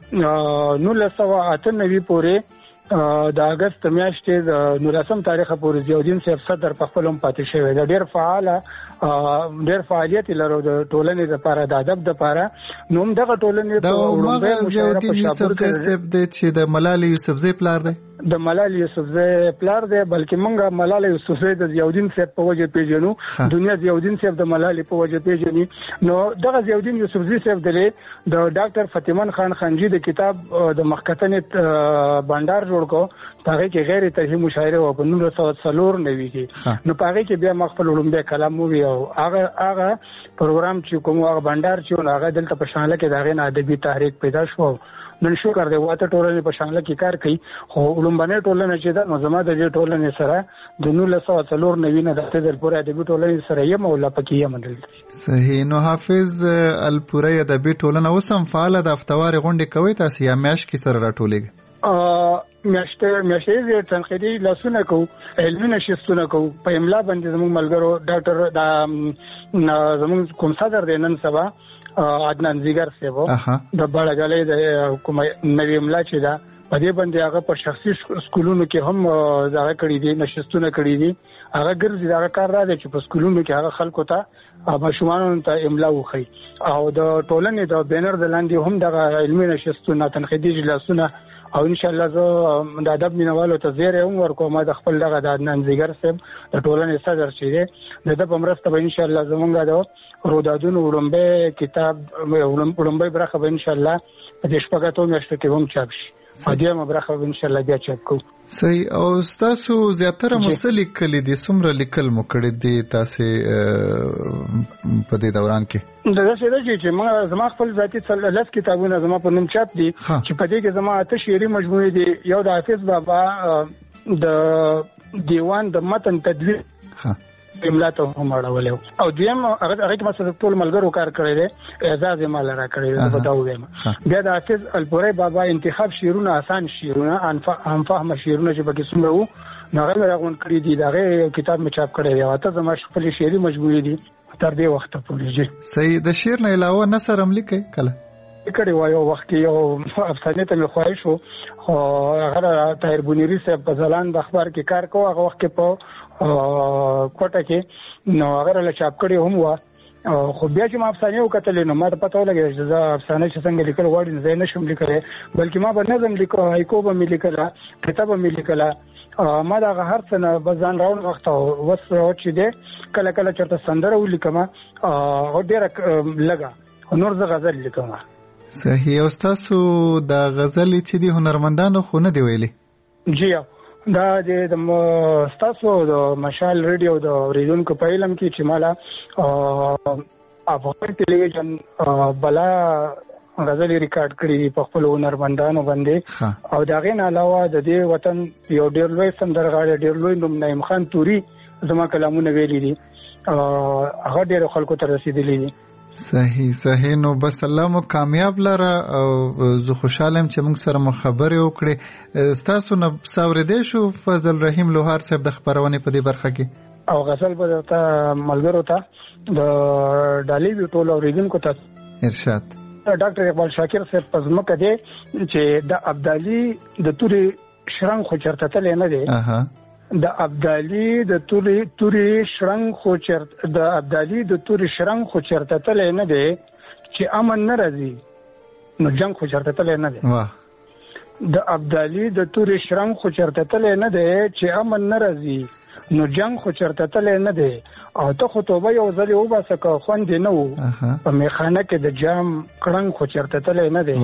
نولس سوه اته نوي پورې د اگست میاشتې د نولسم تاریخ پورې ضیاءالدین صاحب صدر په خپل هم پاتې شوی دی. ډېر فعاله ډېر فعالیت لرو د ټولنې لپاره د ادب لپاره. نو هم دغه ټولنې د عمر ضیاءالدین یوسفزی صاحب د چې د ملالۍ یوسفزی پلار دی د ملالۍ یوسفزی پلار دی بلکې موږ ملالۍ یوسفزی د ضیاءالدین صاحب په وجه پیژنو. دنیا ضیاءالدین صاحب د ملالۍ په وجه پیژني. نو دغه ضیاءالدین یوسفزی صاحب د د ډاکټر فتیمن خان خانجی د کتاب د مخکتنې بانډار جوړ کو پاره کې غیر ترهی مشاعره او په نولس سوه څلور نوي کې نو پاره کې بیا مخفل علومبه کلام وی او هغه هغه پروګرام چې کوم هغه بانډار چې هغه دلته په شانله کې داغه نه ادبي تحریک پیدا شو. نن شکر دی واته ټولنې په شانله کې کار کوي خو علومبنه ټولنه چې دا نو زما د دې ټولنې سره د نولس سوه څلور نوي نه د تدل پورې ادبي ټولنې سره یم او لا پکې یم دل. صحیح. نو حافظ الپورې ادبي ټولنه اوسم فعال د افتوار غونډه کوي تاسو یا میاش کې سره راټولېږي؟ ا میاشته میاشته تنقیدي لاسونه کو علمي نشستونه کو په املا باندې زموږ ملګرو ډاکټر دا زموږ کوم صدر دی نن سبا عدنان زیګر سیبو د بړګلې د کوم نوی املا چې دا په دې باندې هغه په شخصي سکولونو کې هم ځای کړی دي نشستونه کړی دي. هغه ګرځي دا کار را دي چې په سکولونو کې هغه خلکو ته ماشومان ته املا وخی او د ټولنې د بینر د لاندې هم د علمي نشستونه تنقیدي جلسونه او ان شاء الله زه د ادب مینوالو ته زیری هم ورکوم. د خپل دغه د عدنان زیګر صاحب د ټولنې صدر چې دی د د په مرسته به ان شاء الله زمونږ د رودادونو وړومبی کتاب وړومبی برخه به ان شاء الله په دې شپږ میاشتو کې هم چاپ شي. ادیمه برخه به ان شاء الله بیا چاپ کوو. صحیح. او تاسو زیاتره مسلک کلی دي څومره لیکل مو کړی دي تاسو په دې دوران کې؟ دا څه دی چې ما زما خپل ذاتي څلور کتابونه زما په نوم چاپ دي چې په دې کې زما اته شعري مجموعې دي. یو د حافظ بابا د دیوان د متن تدوین املا ته هم اړولې او دویم هغه کې مثلا ټول ملګرو کار کړی دی اعزاز یې مال را کړی دی په داو وایم. بیا د حافظ الپورې بابا انتخاب شعرونه آسان شعرونه ان فهم شعرونه چې پکې څومره وو هغه راغون کړی دي دغه کتاب مې چاپ کړی دی او ته زما خپل شعري مجموعې دي تر دې وخت پورې. صحیح. د شعر نه علاوه نثر هم لیکي کله؟ کړي وایو وخت کې یو افسانه ته مې خواهش وو او هغه طاهر بونیری صاحب په ځلان د اخبار کې کار کوي هغه وخت کې په کوټه کې نو هغه له چاپ کړي هم وا خو بیا چې ما افسانه وکړلې نو ما ته پته ولګی چې زه افسانه چې څنګه لیکل غواړم زه نشم لیکلی بلکې ما به نظم لیکو هایکو به مې لیکله کتاب به مې لیکله ما دا هر څه نه بزان راوړ وخت وس چې دی کله کله چرته سندره ولیکم او ډېره لګه نور زه غزل لیکم. صحیح. او تاسو د غزل چې دی هنرمندانو خو نه دی ویلي؟ جی دا د تاسو د مشال ریډیو د اوریدونکو په علم کې چې مالا افغان ټلویزیون بلا غزل ریکارډ کړی په خپل هنرمندانو باندې او دا غین علاوه د دې وطن یو ډېر لوی سندرغاړی ډېر لوی نوم نعیم خان توري زما کلامونه ویلي دي هغه ډېر خلکو ته رسیدلی دي. صحیح صحیح. نو بس الله مو کامیاب لره او زه خوشاله یم چې موږ سره مو خبرې وکړې. تاسو نه څاورېدی شو فضل رحیم لوهار صاحب د خپرونې په دې برخه کې او غزل به درته ملګرو ته د ډالۍ ټول اورېدونکو ته ارشاد. ډاکټر اقبال شاکر صاحب په ځمکه دی چې د ابدالي د تورې شرنګ خو چرته تللی نه دی د ابدالي د توري توري شرنګ خو چرته د ابدالي د توري شرنګ خو چرته تل نه دی چې امن نه راځي نو جنگ خو چرته تل نه دی. د ابدالي د توري شرنګ خو چرته تل نه دی چې امن نه راځي نو جنگ خو چرته تل نه دی او ته خو توبه یو ځل وباسه که خوند نه وو په میخانه کې د جام کړنګ خو چرته تل نه دی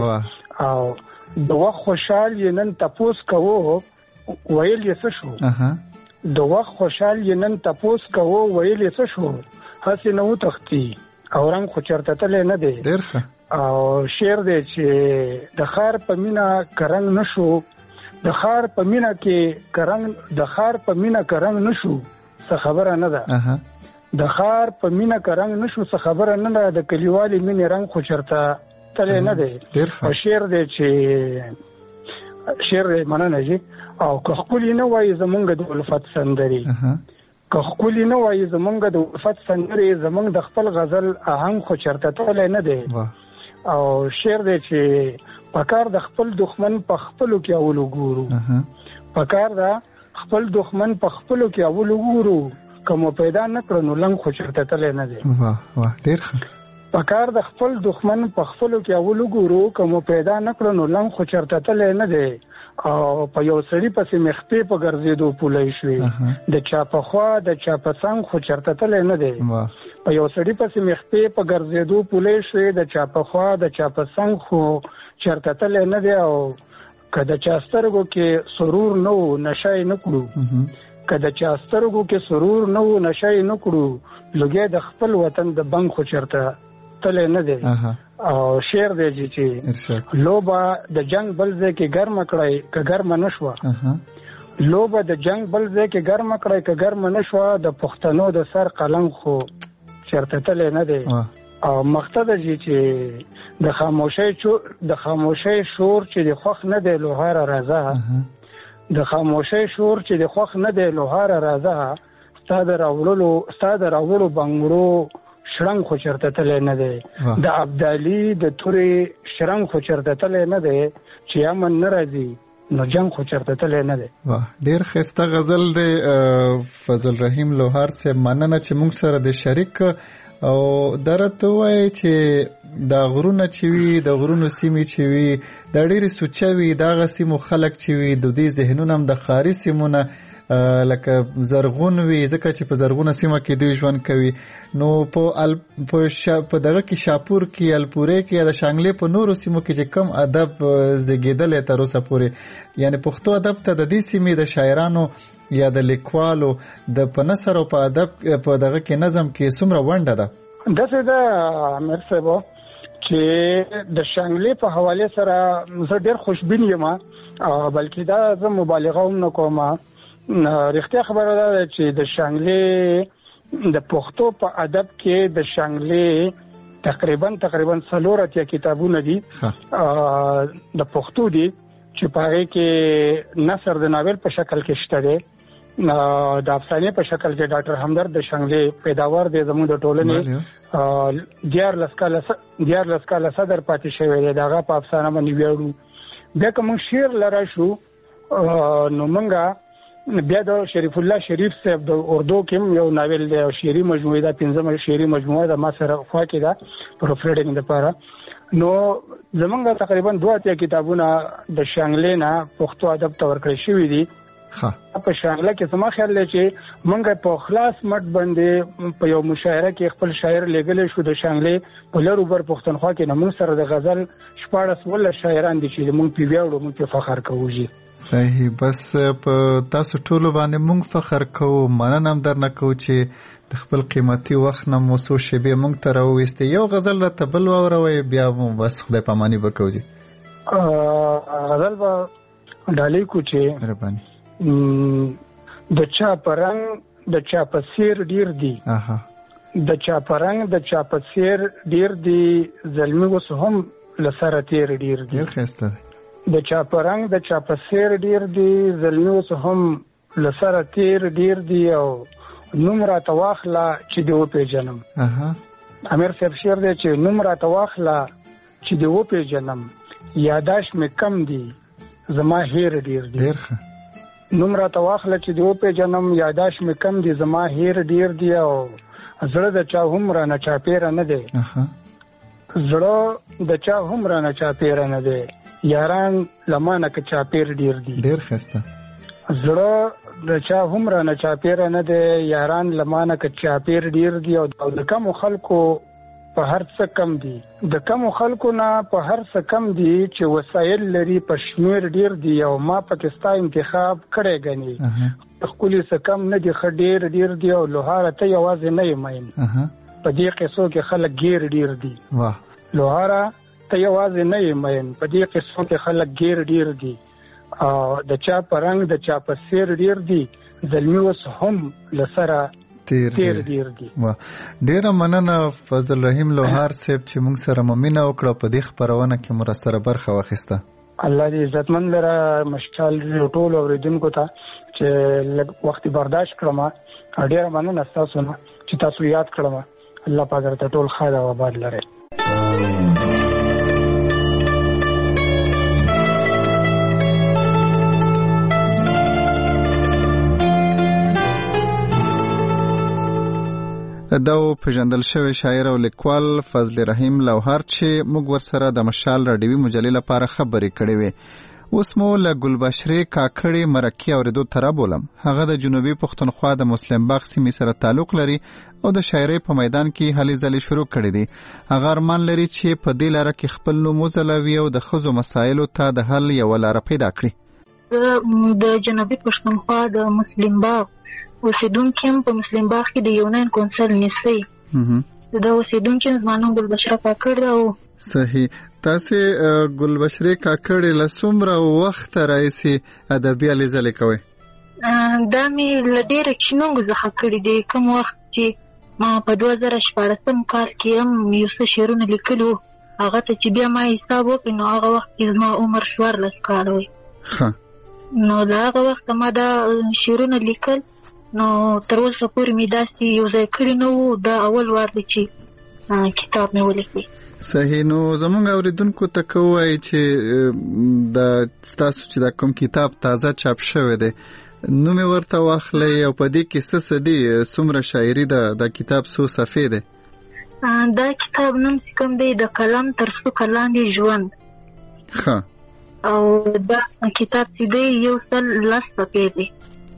او د وخت خوشحال یې نن تپوس کوو ویل یې څه شو د وخت خوشحال یې نن تپوس کوو ویل یې څه شو هسې نه وتښتي او رنګ خو چرته تلی نه دی او شعر دی چې د ښار په مینه کرنګ نه شو د ښار په مینه کې کرنګ د ښار په مینه کرنګ نه شو څه خبره نه ده د ښار په مینه کرنګ نه شو څه خبره نه ده د کلیوالي مینې رنګ خو چرته تلی نه دی او شعر دی چې شعر دی مننه جي او که خپلی نه وایي زمونږ د الفت سندري که خپلی نه وایي زمونږ د الفت سندري زمونږ د خپل غزل آهنګ خو چرته تلی نه دی او شعر دی چې پکار د خپل دښمن په خپلو کې اول وګورو پکار دا خپل دښمن په خپلو کې اول وګورو کوم پیدا نه کړو نو لنګ خو چرته تل نه دی واه واه ډیر ښه پکار د خپل دښمن په خپلو کې اول وګورو کوم پیدا نه کړو نو لنګ خو چرته تل نه دی او په یو سړي پسې مخته په ګرځېدو پولای شوې د چا په خوا د چا په څنګ خو چرته تل نه دی په یو سړي پسې مخته په ګرځېدو پولای شوې د چا په خوا د چا په څنګ خو چرته تل نه دی او کله چې سترګو کې سرور نو نشای نه کړو کله چې سترګو کې سرور نو نشای نه کړو لګي د خپل وطن د بنګ خو چرته تل نه دی او شعر دی چې لوبا د جنگ بلځه کې ګرم کړای ک ګرم نشوه لوبا د جنگ بلځه کې ګرم کړای ک ګرم نشوه د پښتنو د سر قلم خو چرته تل نه دی او مقصد دی چې د خاموشۍ د خاموشۍ شور چې د خوخ نه دی لوهاره راځه د خاموشۍ شور چې د خوخ نه دی لوهاره راځه ستاد راولو ستاد راولو بنگړو شرنګ خو چرته تل نه دی د ابدالي د تورې شرنګ خو چرته تل نه دی چې امن نه راځي نو جنگ خو چرته تل نه دی واه ډیر ښایسته غزل دی فضل رحیم لوهار صاحب مننه چې موږ سره د شریک او درته وایي چې د غرونو چې وي د غرونو سیمې چې وي د ډېرې سوچوي دغه سیمو خلک چې وي د دې ذهنونه هم د ښاري سیمونه لکه زرغون وي ځکه چې په زرغونه سیمه کې دوی ژوند کوي نو په په دغه کې شاپور کې الپورې کې د شانګلې په نورو سیمو کې چې کم ادب زیږېدلی تر اوسه پورې یعنی پښتو ادب ته د دې سیمې د شاعرانو یا د لیکوالو د په نثر او په ادب په دغه کې نظم کې څومره ونډه ده داسې ده امیر صاحب چې د شانګلې په حواله سره زه ډېر خوشبین یم بلکې دا زه مبالغه هم نه کوم رښتیا خبره ده چې د شانګلې د پښتو په ادب کې د شانګلې تقریبا تقریبا څلور اتیا کتابونه دي د پښتو دي چې په هغه کې نثر د ناول په شکل کې شته دي د افسانې په شکل کې ډاکټر همدرد د شانګلې پیداوار دی زموږ د ټولنې دیار لسکاله دیار لسکاله صدر پاتې شوی دی دغه په افسانه باندې ویاړو بیا کوم شعر لرا شو نو منګه بیا د شریف الله شریف صاحب د اردو کې یو ناول دی او شعري مجموعه ده پنځمه شعري مجموعه ده ما سره خوا کې ده پروف ریډینګ لپاره نو زمونږ تقریبا دوه اتیا کتابونه د شانګلې نه پښتو ادب ته ورکړل شوي دي ها په شانګله کې سم خیال لري چې مونږ په خلاص مټ باندې په یو مشاعره کې خپل شاعر لګل شو د شانګلې په لرو بر پښتونخوا کې نمون سره د غزل شپاړس ول شاعران دي چې مونږ په ویاړو مونږ په فخر کوو صحیح بس په تاسو ټولو باندې مونږ فخر کوو مننه هم درنه کوو چې د خپل قیمتي وخت نه مو څو شیبې مونږ ته راوویستې یو غزل راته بل واوروئ بیا مو بس خدای پاماني به کوو غزل به ډالۍ کو چې مهرباني د چا په رنګ د چا په څیر ډیر دي د چا په رنګ د چا په څیر ډیر دي زلمي اوس هم له سره تیر ډیر دي ډیر ښایسته د چا په رنګ د چا په څیر ډیر دي زلمي اوس هم له سره تیر ډیر دي او نوم راته واخله چې دی وپېژنم امیر صاحب شعر دی چې نوم راته واخله چې دی وپېژنم یاداش مې کم دي زما هیر ډیر دي ډیر ښه نوم راته واخله چې دی وپېژنم یاداش مې کم دي زما هیر ډیر دي او زړه د چا هم رانه چاپېره نه دی زړه د چا هم رانه چاپېره نه دی یاران لمانه که چاپیر ډیر دي ډیر ښایسته زړه د چا هم رانه چاپیر نه دی یاران لمانه که چاپیر ډیر دي او د کم خلکو په هر څه کم دي د کم خلکو نه په هر څه کم دي چې وسایل لري په شمیر ډیر دي او ما پاکستان انتخاب کړی غني خپل څه کم نه دي خ ډیر ډیر دي او لوهاره ته یوازې نه یم په دې قصو کې خلک ګیر ډیر دي واه لوهاره ته یوازې نه یم په دې قصو کې خلک ګیر ډیر دي او د چا په رنګ د چا په څیر ډیر دي زلمي اوس هم له سره تیر ډیر دي ډیره مننه فضل رحیم لوهار صاحب چې موږ سره ممنه وکړه په دې خبرونه کې مو سره برخه واخیسته الله دې عزتمن لره مشکل ټول اوریدونکو ته چې لږ وخت برداشت کړم ډیره مننه تاسو نه چې تاسو یاد کړم الله پاک درته ټول خیر او آباد لري دا پیژندل شوی شاعر او لیکوال فضل رحیم لوهر چې موږ ورسره د مشال راډیوي مجلې لپاره خبرې کړې وې. اوس مو له ګلبشرې کاکړې مرکې اورېدو ته رابولم. هغه د جنوبي پښتونخوا د مسلم باغ سیمې سره تعلق لري او د شاعرۍ په میدان کې هلې ځلې شروع کړې دي. هغه ارمان لري چې په دې لاره کې خپل نوم وځلوي او د ښځو مسایلو ته د حل یوه لاره پیدا کړي. د جنوبي پښتونخوا د مسلم باغ اوسېدونکي هم په مسلم باغ کې د یونان کونسل نیسي. دا اوسېدونکي زما نوم ګلبشره کاکړ ده. او صحیح. تاسې ګلبشرې کاکړې له څومره وخته راهیسې ادبي هلې ځلې کوئ؟ دا مې له ډېره کښېننګو څخه کړي دي. کوم وخت چې ما په دوه زره شپاړسم کال کې هم یو څه شعرونه لیکلي وو، هغه ته چې بیا ما حساب وکړې نو هغه وخت کې زما عمر څوارلس کاله وی. نو د هغه وخت ما دا شعرونه لیکل، نو تر اوسه پورې مې داسې یو ځای کړي نه وو. دا اول وار دی چې کتاب مې ولیکي. صحیح. نو زمونږ اوریدونکو ته که ووایي چې د ستاسو چې دا کوم کتاب تازه چاپ شوی دی نوم یې ورته واخلئ او په دې کې څه څه دي، څومره شاعري ده، دا کتاب څو صفحې دی؟ دا کتاب نوم چې کوم دی د قلم تر څوکه لاندې ژوند. ښه. او دا کتاب چې دی یو سل لس صفحې دی.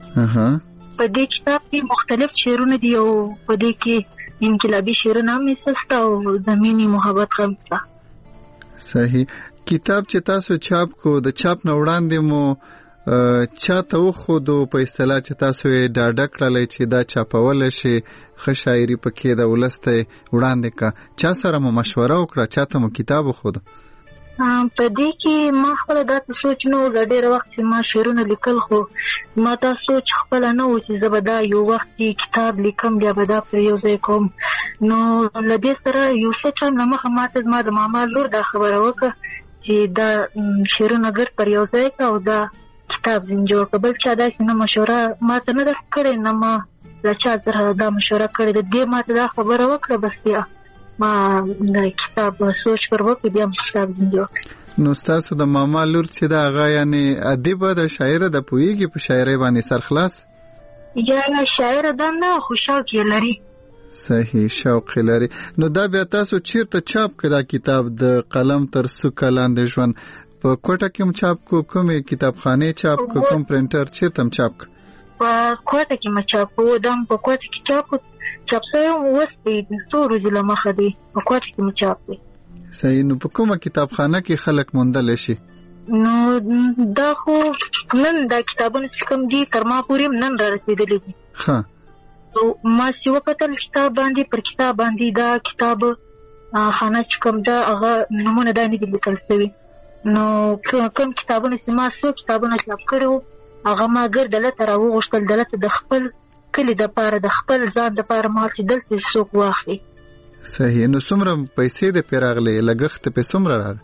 په دې کتاب کې مختلف شعرونه دي او په دې کې انقلابي شعرونه هم نشته او د مینې محبت هم شته. صحیح. کتاب چې تاسو چاپ کو د چاپ نه وړاندې مو چاته وښودو په اصطلاح چې تاسو یې ډاډه کړلی چې دا چاپولی شي، ښه شاعري پکې د ولس ته وړاندې کا، چا سره مو مشوره وکړه، چاته مو کتاب وښوده؟ په دې کې ما خپله داسې سوچ نه و. د ډېره وخت چې ما شعرونه لیکل خو ما دا سوچ خپله نه و چې زه به دا یو وخت کې کتاب لیکم، بیا به دا پر یو ځای کوم. نو له دې سره یو څه ټایم نه مخه ما ته زما د ماما لور دا خبره وکړه چې دا شعرونه ګر پر یو ځای کړه او دا کتاب ځینې جوړ کړه. بل چا داسې نه مشوره ما ته نه ده کړې، نه ما له چا سره دا مشوره کړې ده. دې ما ته دا خبره وکړه، بس بیا ما د کتاب سوچ پر وکړ، بیا مې کتاب ځینې جوړ کړ. نو ستاسو د ماما لور چې ده هغه یعنې ادیبه ده، شاعره ده، پوهېږي په شاعرۍ باندې سرخلاص؟ یا شاعره ده نه، خو شوق یې لري. صحیح، شوق یې لري. نو دا بیا تاسو چیرته چاپ کړه دا کتاب د قلم تر څوکه لاندې ژوند؟ په کوټه کې هم چاپ کو، کومې کتابخانې چاپ کو، کوم پرنټر چیرته هم چاپ کو؟ په کوټه کې ما چاپ کو، دا په کوټه کې چاپ کو. چاپ شوی اوس دی څو ورځې له مخه دی، په کوټه کې مو چاپ دی. صحیح. نو په کومه کتابخانه کې خلک موندلی شي؟ نو دا خو نن دا کتابونه چې کوم دي تر ما پورې نن را رسېدلي دي. ښه. ما چې وکتل کتاب باندې پر کتاب باندې دا کتاب خانه چې کوم ده هغه نومونه دا نه دي لیکل شوي. نو کوم کتابونه چې ما څو کتابونه چاپ کړي وو هغه ما ګر دلته راوغوښتل، دلته د خپل کلی د پاره د خپل ځان د پاره مال چې دلته څوک واخلي. صحیح. نو څومره پیسې دې پرې راغلې؟ لګښت پې څومره راغلی؟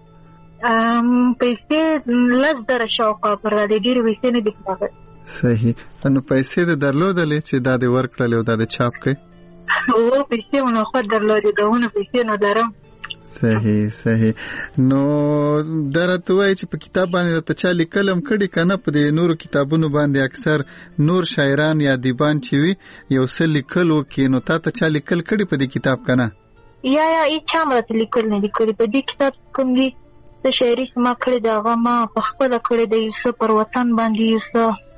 پیسې لس زره شاوخوا پر راغلې، ډېرې پیسې نه دي راغلې. صحیح. نو پیسې دې درلودلې چې دا دې ورکړلې او دا دې چاپ کړې؟ او پیسې مو نه خو درلودې، دونه پیسې نه لرم. صحیح صحیح. نو دا راته وایي چې په کتاب باندې درته چا لیکل هم کړي که نه؟ په دې نورو کتابونو باندې اکثر نور شاعران یا ادیبان چې وي یو څه لیکل وکړي، نو تا ته چا لیکل کړي په دې کتاب که نه؟ یا یا هېچا هم راته لیکل نه دي کړي. په دې کتاب کوم دي څه شاعري چې ما کړې ده هغه ما په خپله کړې ده، یو څه پر وطن باندې، یو څه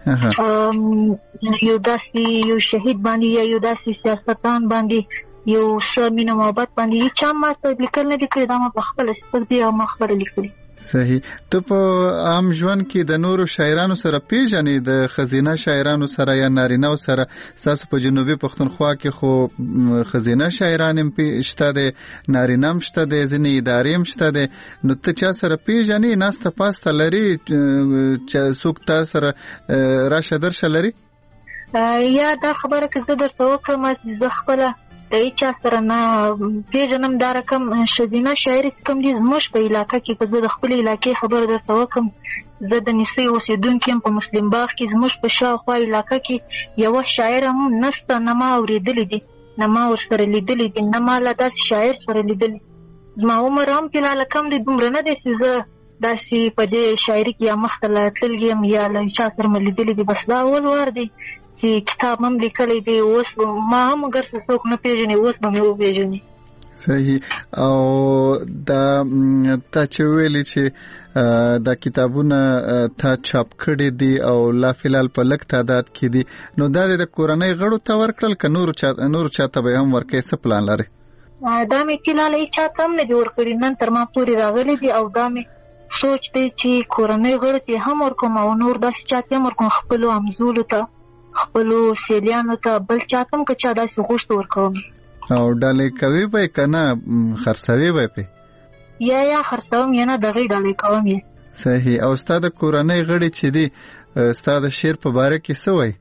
یو داسې یو شهید باندې، یا یو داسې سیاستدان باندې، یو څه مینه محبت باندې. هېچا هم ما ته لیکل نه دي کړي، دا ما په خپله صفت دي او ما خپله لیکلي. صحیح. ته په عام ژوند کې د نورو شاعرانو سره پیژنې، د ښځینه شاعرانو سره یا نارینه‌و سره؟ ستاسو په جنوبي پښتونخوا کې خو ښځینه شاعران هم شته دی، نارینه هم شته دی، ځینې ادارې هم شته دی. نو ته چا سره پیژنې؟ ناسته پاسته لري؟ څوک تا سره راشه درشه لري؟ یا دا خبره که زه درته وکړم چې زه خپله د هېچا سره نه پیژنم، دا رقم ښځینه شاعري چې کوم دي زموږ په علاقه کې، که زه د خپلې علاقې خبره درته وکړم، زه د نیسۍ اوسېدونکې یم په مسلم باغ کې. زموږ په شاوخوا علاقه کې یوه شاعره هم نشته، نه ما اورېدلې دي، نه ما ورسره لیدلې دي، نه ما له داسې شاعر سره لیدلې. زما عمر هم فلحاله کم دی، دومره نه دی چې زه داسې په دې شاعري کې یا مخته له تللې یم یا له چا سره مې لیدلې دي. بس دا اول وار دی چې کتاب هم لیکلی دی اوس ما هم اگر څه څوک نه پیژني اوس به مې وپیژني. صحیح. او دا تا چې ویلي چې دا کتابونه تا چاپ کړي دي او لا فلال په لږ تعداد کې دي نو دا د کورنۍ غړو ته ورکړل که نورو چا نورو چاته به هم ورکړې څه پلان لري؟ دا مې فلال هیڅ چاته هم نه دي ورکړي نن تر ما پورې راغلي دي او دا مې سوچ دی چې کورنۍ غړو ته هم ورکوم او نور داسې چاته هم ورکوم خپلو همزولو ته خپلو سیلیانو ته بل چاته هم که چا داسې غوښت ورکوم. او ډالۍ کوي به که نه خرڅوي به پې؟ یا یا خرڅوم یا نه دغې ډالۍ کوم یې. صحیح. او ستا د کورنۍ غړي چې دي ستا د شعر په باره کې څه وایي؟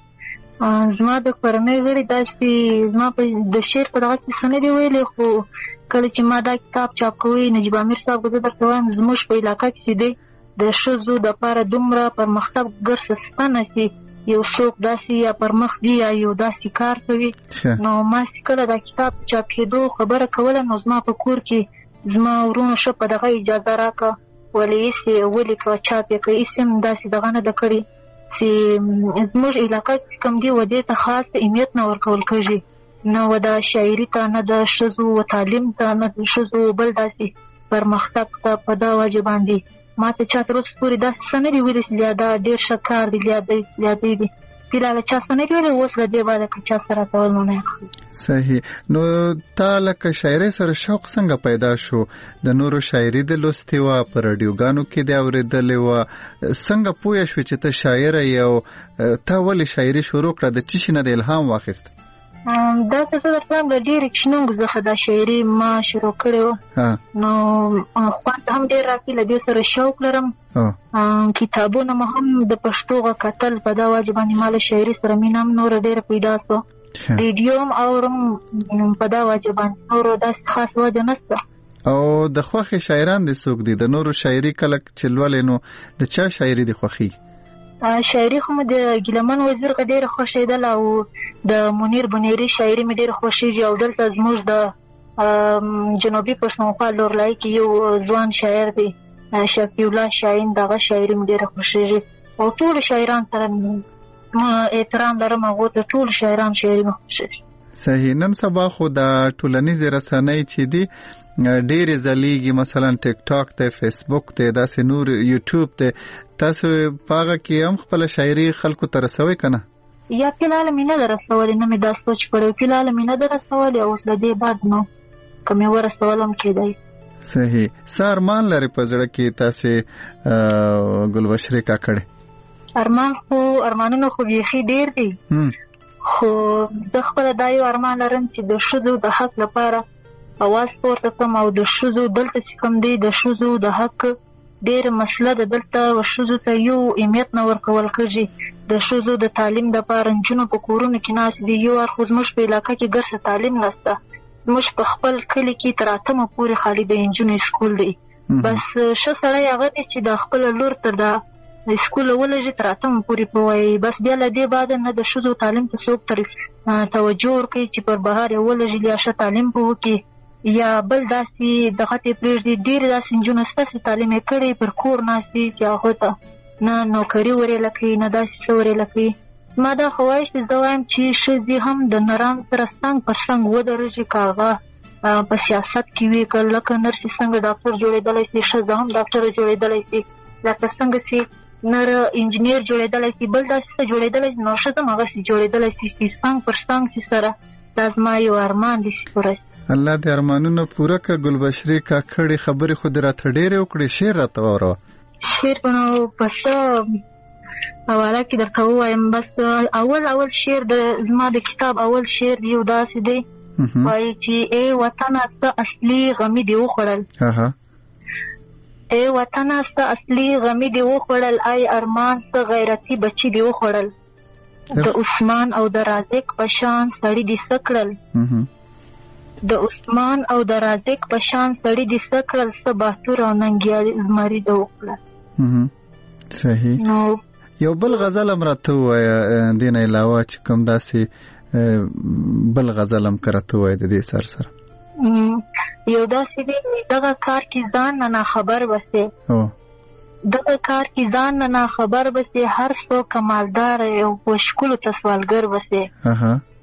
زما د کورنۍ غړي داسې زما په د شعر په دغه کې څه نه دي ویلي خو کله چې ما دا کتاب چاپ کوي نجیب امیر صاحب زه درته وایم زموږ په علاقه کې چې دی د ښځو دپاره دومره پرمختګ ګرځه ستنه چې یو څوک داسې یا پر مخ دی یا یو داسې کار کوي نو ما چې کله دا کتاب چاپ کېدو خبره کوله نو زما په کور کې زما ورونه ښه په دغه اجازه راکړه ولې یې ولیکه چاپ یې کړه هېڅ هم داسې دغه نه ده کړې چې زموږ علاقه چې کوم دی و دې ته خاص اهمیت نه ورکول کېږي نه و د شاعري ته نه د ښځو و تعلیم ته نه د ښځو بل داسې پرمختګ ته په دا وجه باندې ما ته چا تر اوسه پورې داسې څه نه دي ویلي چې یا دا ډېر ښه کار دی یا دی دی فلحاله چا څه نه دي ویلي اوس له دې بعده که چا څه راته ویل نو نه اخلي. صحیح. نو تا لکه شاعرۍ سره شوق څنګه پیدا شو؟ د نورو شاعري د لوستې وه په راډیوګانو کې دې اورېدلې وه څنګه پوه شوې چې ته شاعره یې او تا ولې شاعري شروع کړه د څه شي نه د الهام واخیست؟ دا څه زه درته وایم د ډېرې کوچنیو څخه دا شاعري ما شروع کړې وه نو خوند هم ډېر راکړي له دې سره شوق لرم کتابونه مو هم د پښتو غږ کتل په دا وجه باندې ما له شاعري سره مینه هم نوره ډېره پیدا شوه ریډیو هم اورم په دا وجه باندې نوره داسې خاص وجه نشته. او د خوښې شاعران دې څوک دي؟ د نورو شاعري کله چې لولې نو د چا شاعري دې خوښېږي؟ شاعري خو مې د ګیلمن وزیر غ ډېره خوښېدل او د منیر بنیري شاعري مې ډېره خوښېږي او دلته زموږ د جنوبي پښتونخوا لورلای کې یو ځوان شاعر دی شفیع الله شاهین دغه شاعري مې ډېره خوښېږي او ټول شاعران سره احترام لرم هغو ته ټول شاعران شاعري مې خوښېږي. صحیح. نن سبا خو د ټولنیزې رسنۍ چې دي ډېرې ځلیږي مثلا ټیک ټاک ته فیسبوک ته داسې نور یوټیوب ته تاسو په هغه کې هم خپله شاعري خلکو ته رسوئ که نه؟ یا فلحاله مې نه ده رسولې نه مې دا سوچ کړی فلحاله مې نه ده رسولې اوس د دې بعد نو که مې ورسول هم کېدی. صحیح. څه ارمان لرې په زړه کې تاسې ګلبشرې کاکړې؟ ارمان خو ارمانونه خو بیخي ډېر دي خو زه خپله دا یو ارمان لرم چې د ښځو د حق لپاره اواز پورته کړم او د ښځو دلته چې کوم دی د ښځو د حق ډېره مسله ده دلته ښځو ته یو اهمیت نه ورکول کېږي د ښځو د تعلیم دپاره نجونو په کورونو کې ناست دي یو اړخ زموږ په علاقه کې ګرځه تعلیم نشته زموږ په خپل کلي کې تر اتمه پورې خالي د نجونو سکول دی بس ښه سړی هغه دی چې د خپله لور تر دا سکول ولږي تر اتمه پورې پوهوي بس بیا له دې بعده نه د ښځو تعلیم ته څوک تر توجه ورکوي چې پر بهر یې ولږي یا ښه تعلیم په وکړي یا بل داسې دغه ته پرېږدي ډېرې داسې نجونې شته چې تعلیم یې کړی پر کور ناست دي چې هغو ته نه نوکري وریله کوي نه داسې څه وریله کوي ما دا خواهش چې زه وایم چې ښځې هم د نرانو سره څنګ پر څنګ ودرېږي که هغه په سیاست کې وي که لکه نرسې څنګه ډاکټر جوړېدلی شي ښځه هم ډاکټره جوړېدلی شي لکه څنګه چې نر انجینیر جوړېدلی شي بل داسې څه جوړېدلی شي نو ښځه هم هغسې جوړېدلی شي چې څنګ پر څنګ چې سره دا زما یو ارمان دی چې پوره شي. الله دې ارمانونه پوره کړه. ګلبشرې کاکړې خبرې خو دې راته ډېرې وکړې شعر راته واوروه. شعر به نو په څه حواله کې درته ووایم بس اول اول شعر د زما د کتاب اول شعر یو داسې دی وایي چې ای وطنه ستا اصلي غمي دې وخوړل ای وطنه ستا اصلي غمي دې وخوړل ای ارمان ستا غیرتي بچي دې وخوړل د عثمان او د رازق په شان سړي دې څه کړل د عثمان او د رازق په شان سړي دې څه کړل څه باتور او ننګیالي زمري دې وکړل. صحیح. نو یو بل غزل هم راته ووایه دې نه علاوه چې کوم داسې بل غزل هم که راته ووایه د دې سر سره یو داسې دی دغه کار کې ځان نه ناخبر بسې دغه کار کې ځان نه خبر بسې هر څو کمالدار او خوشکلو ته سوالګر بسې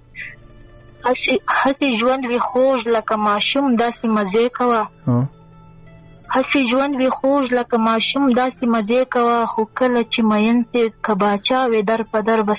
هسې ژوند وي خوږ لکه ماشوم داسې مزې کوه هسې ژوند وي خوږ لکه ماشوم داسې مزې کوه خو کله چې مین سې که باچا وې در په در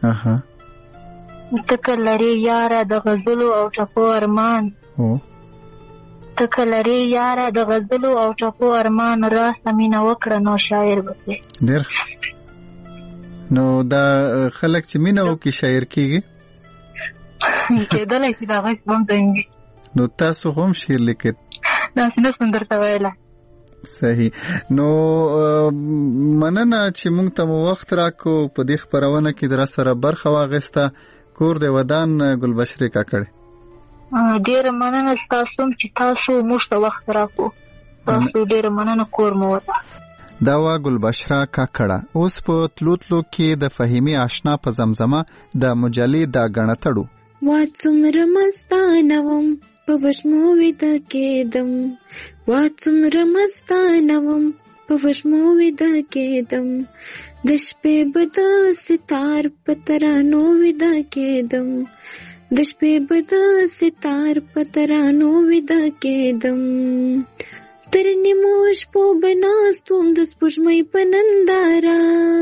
بسې تکه لرې یاره د غزلو او ټپو ارمان تکه لرې یاره د غزلو او ټپو ارمان راسه مینه وکړه نو شاعر بسې ډېر نو دا خلک چې مینه وکړي شاعر کېږي کېدلی شي د هغه څه هم ځایږي نو تاسو هم شعر لیکئ داسې نه سم درته ویلی صحیح نو مننه چې موږ ته مو وخت راکو په دې خپرونه کې در سره برخه واخیسته کور د ودان ګلبشرې کاکړې ډېره مننه ستاسو چې تاسو موږ ته وخت راکو تاسو ډېره مننه کور مو وته دا وا ګلبشره کاکړه اوس په تلو تلو کې د فهیمي آشنا په زمزمه د مجلې دا غنټړو وا څومره مستانه وم په وشمو ویده کېدم وا څومره مستانه وم په وشمو ویده کېدم د شپې به د ستار په ترانو ویده کېدم د شپې به د ستار په ترانو ویده کېدم تر نیمو شپو به ناستوم د سپوږمۍ په ننداره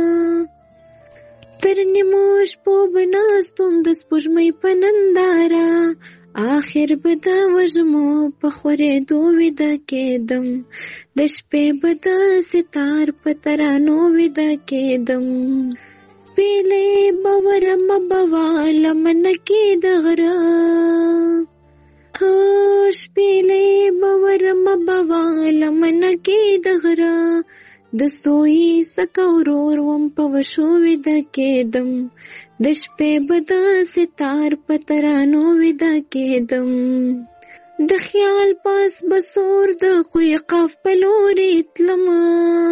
تر نیمو شپو به ناستوم د سپوږمۍ په ننداره آخر به د وږمو په خورېدو ویده کېدم د شپې به د ستار په ترانو ویده کېدم پیلې به ورمه بوالم نکې د غره شپېلې به ورمه بوالم نکې د غره د سوی سکه ورور وم په وشو ویده کېدم د شپې به د ستار په ترانو ویده کېدم د خیال پاس بسور د خوی قاف په لورې تلمه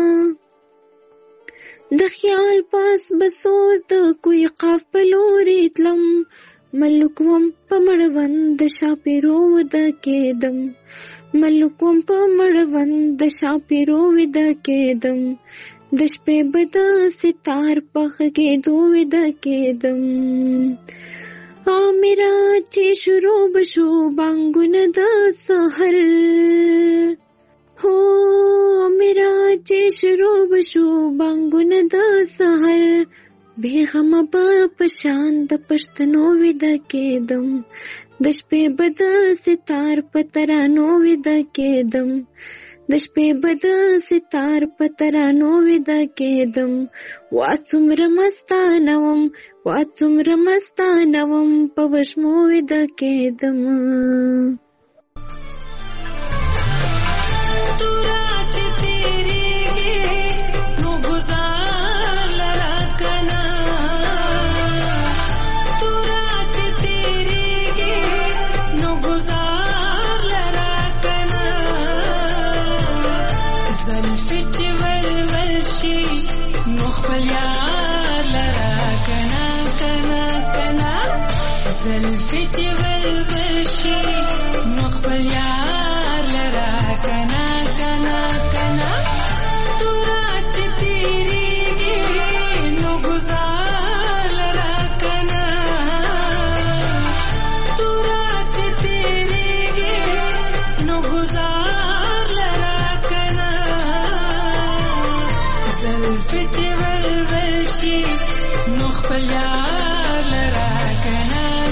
د خیال پاس بسور د کوی قاف په لورې تلم ملک وم په مړوند د شاپیرو ویده کېدم ملک وم په مړوند د شاپیرو ویده کېدم د شپې به د ستار په غږېدو ویده کېدم میرا چې شروع بشو بانګونه د سحر هو میرا چې شروع بشو بانګونه د سحر بیغمه به په شان د پښتنو ویده کېدم د شپې به د ستار په ترانو ویده کېدم د شپې به د ستار په ترانو ویده کېدم وا څومره مستانه وم وا څومره مستانه وم په وشمو ویده کېدم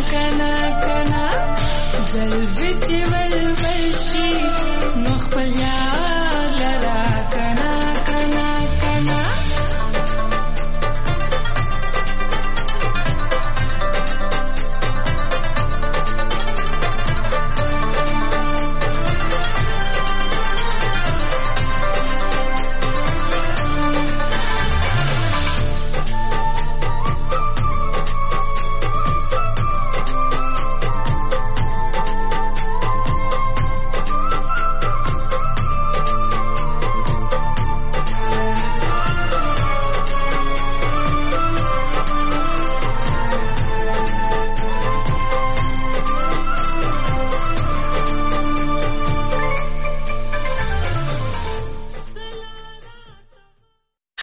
زلفي چې ول ول شي نو خپل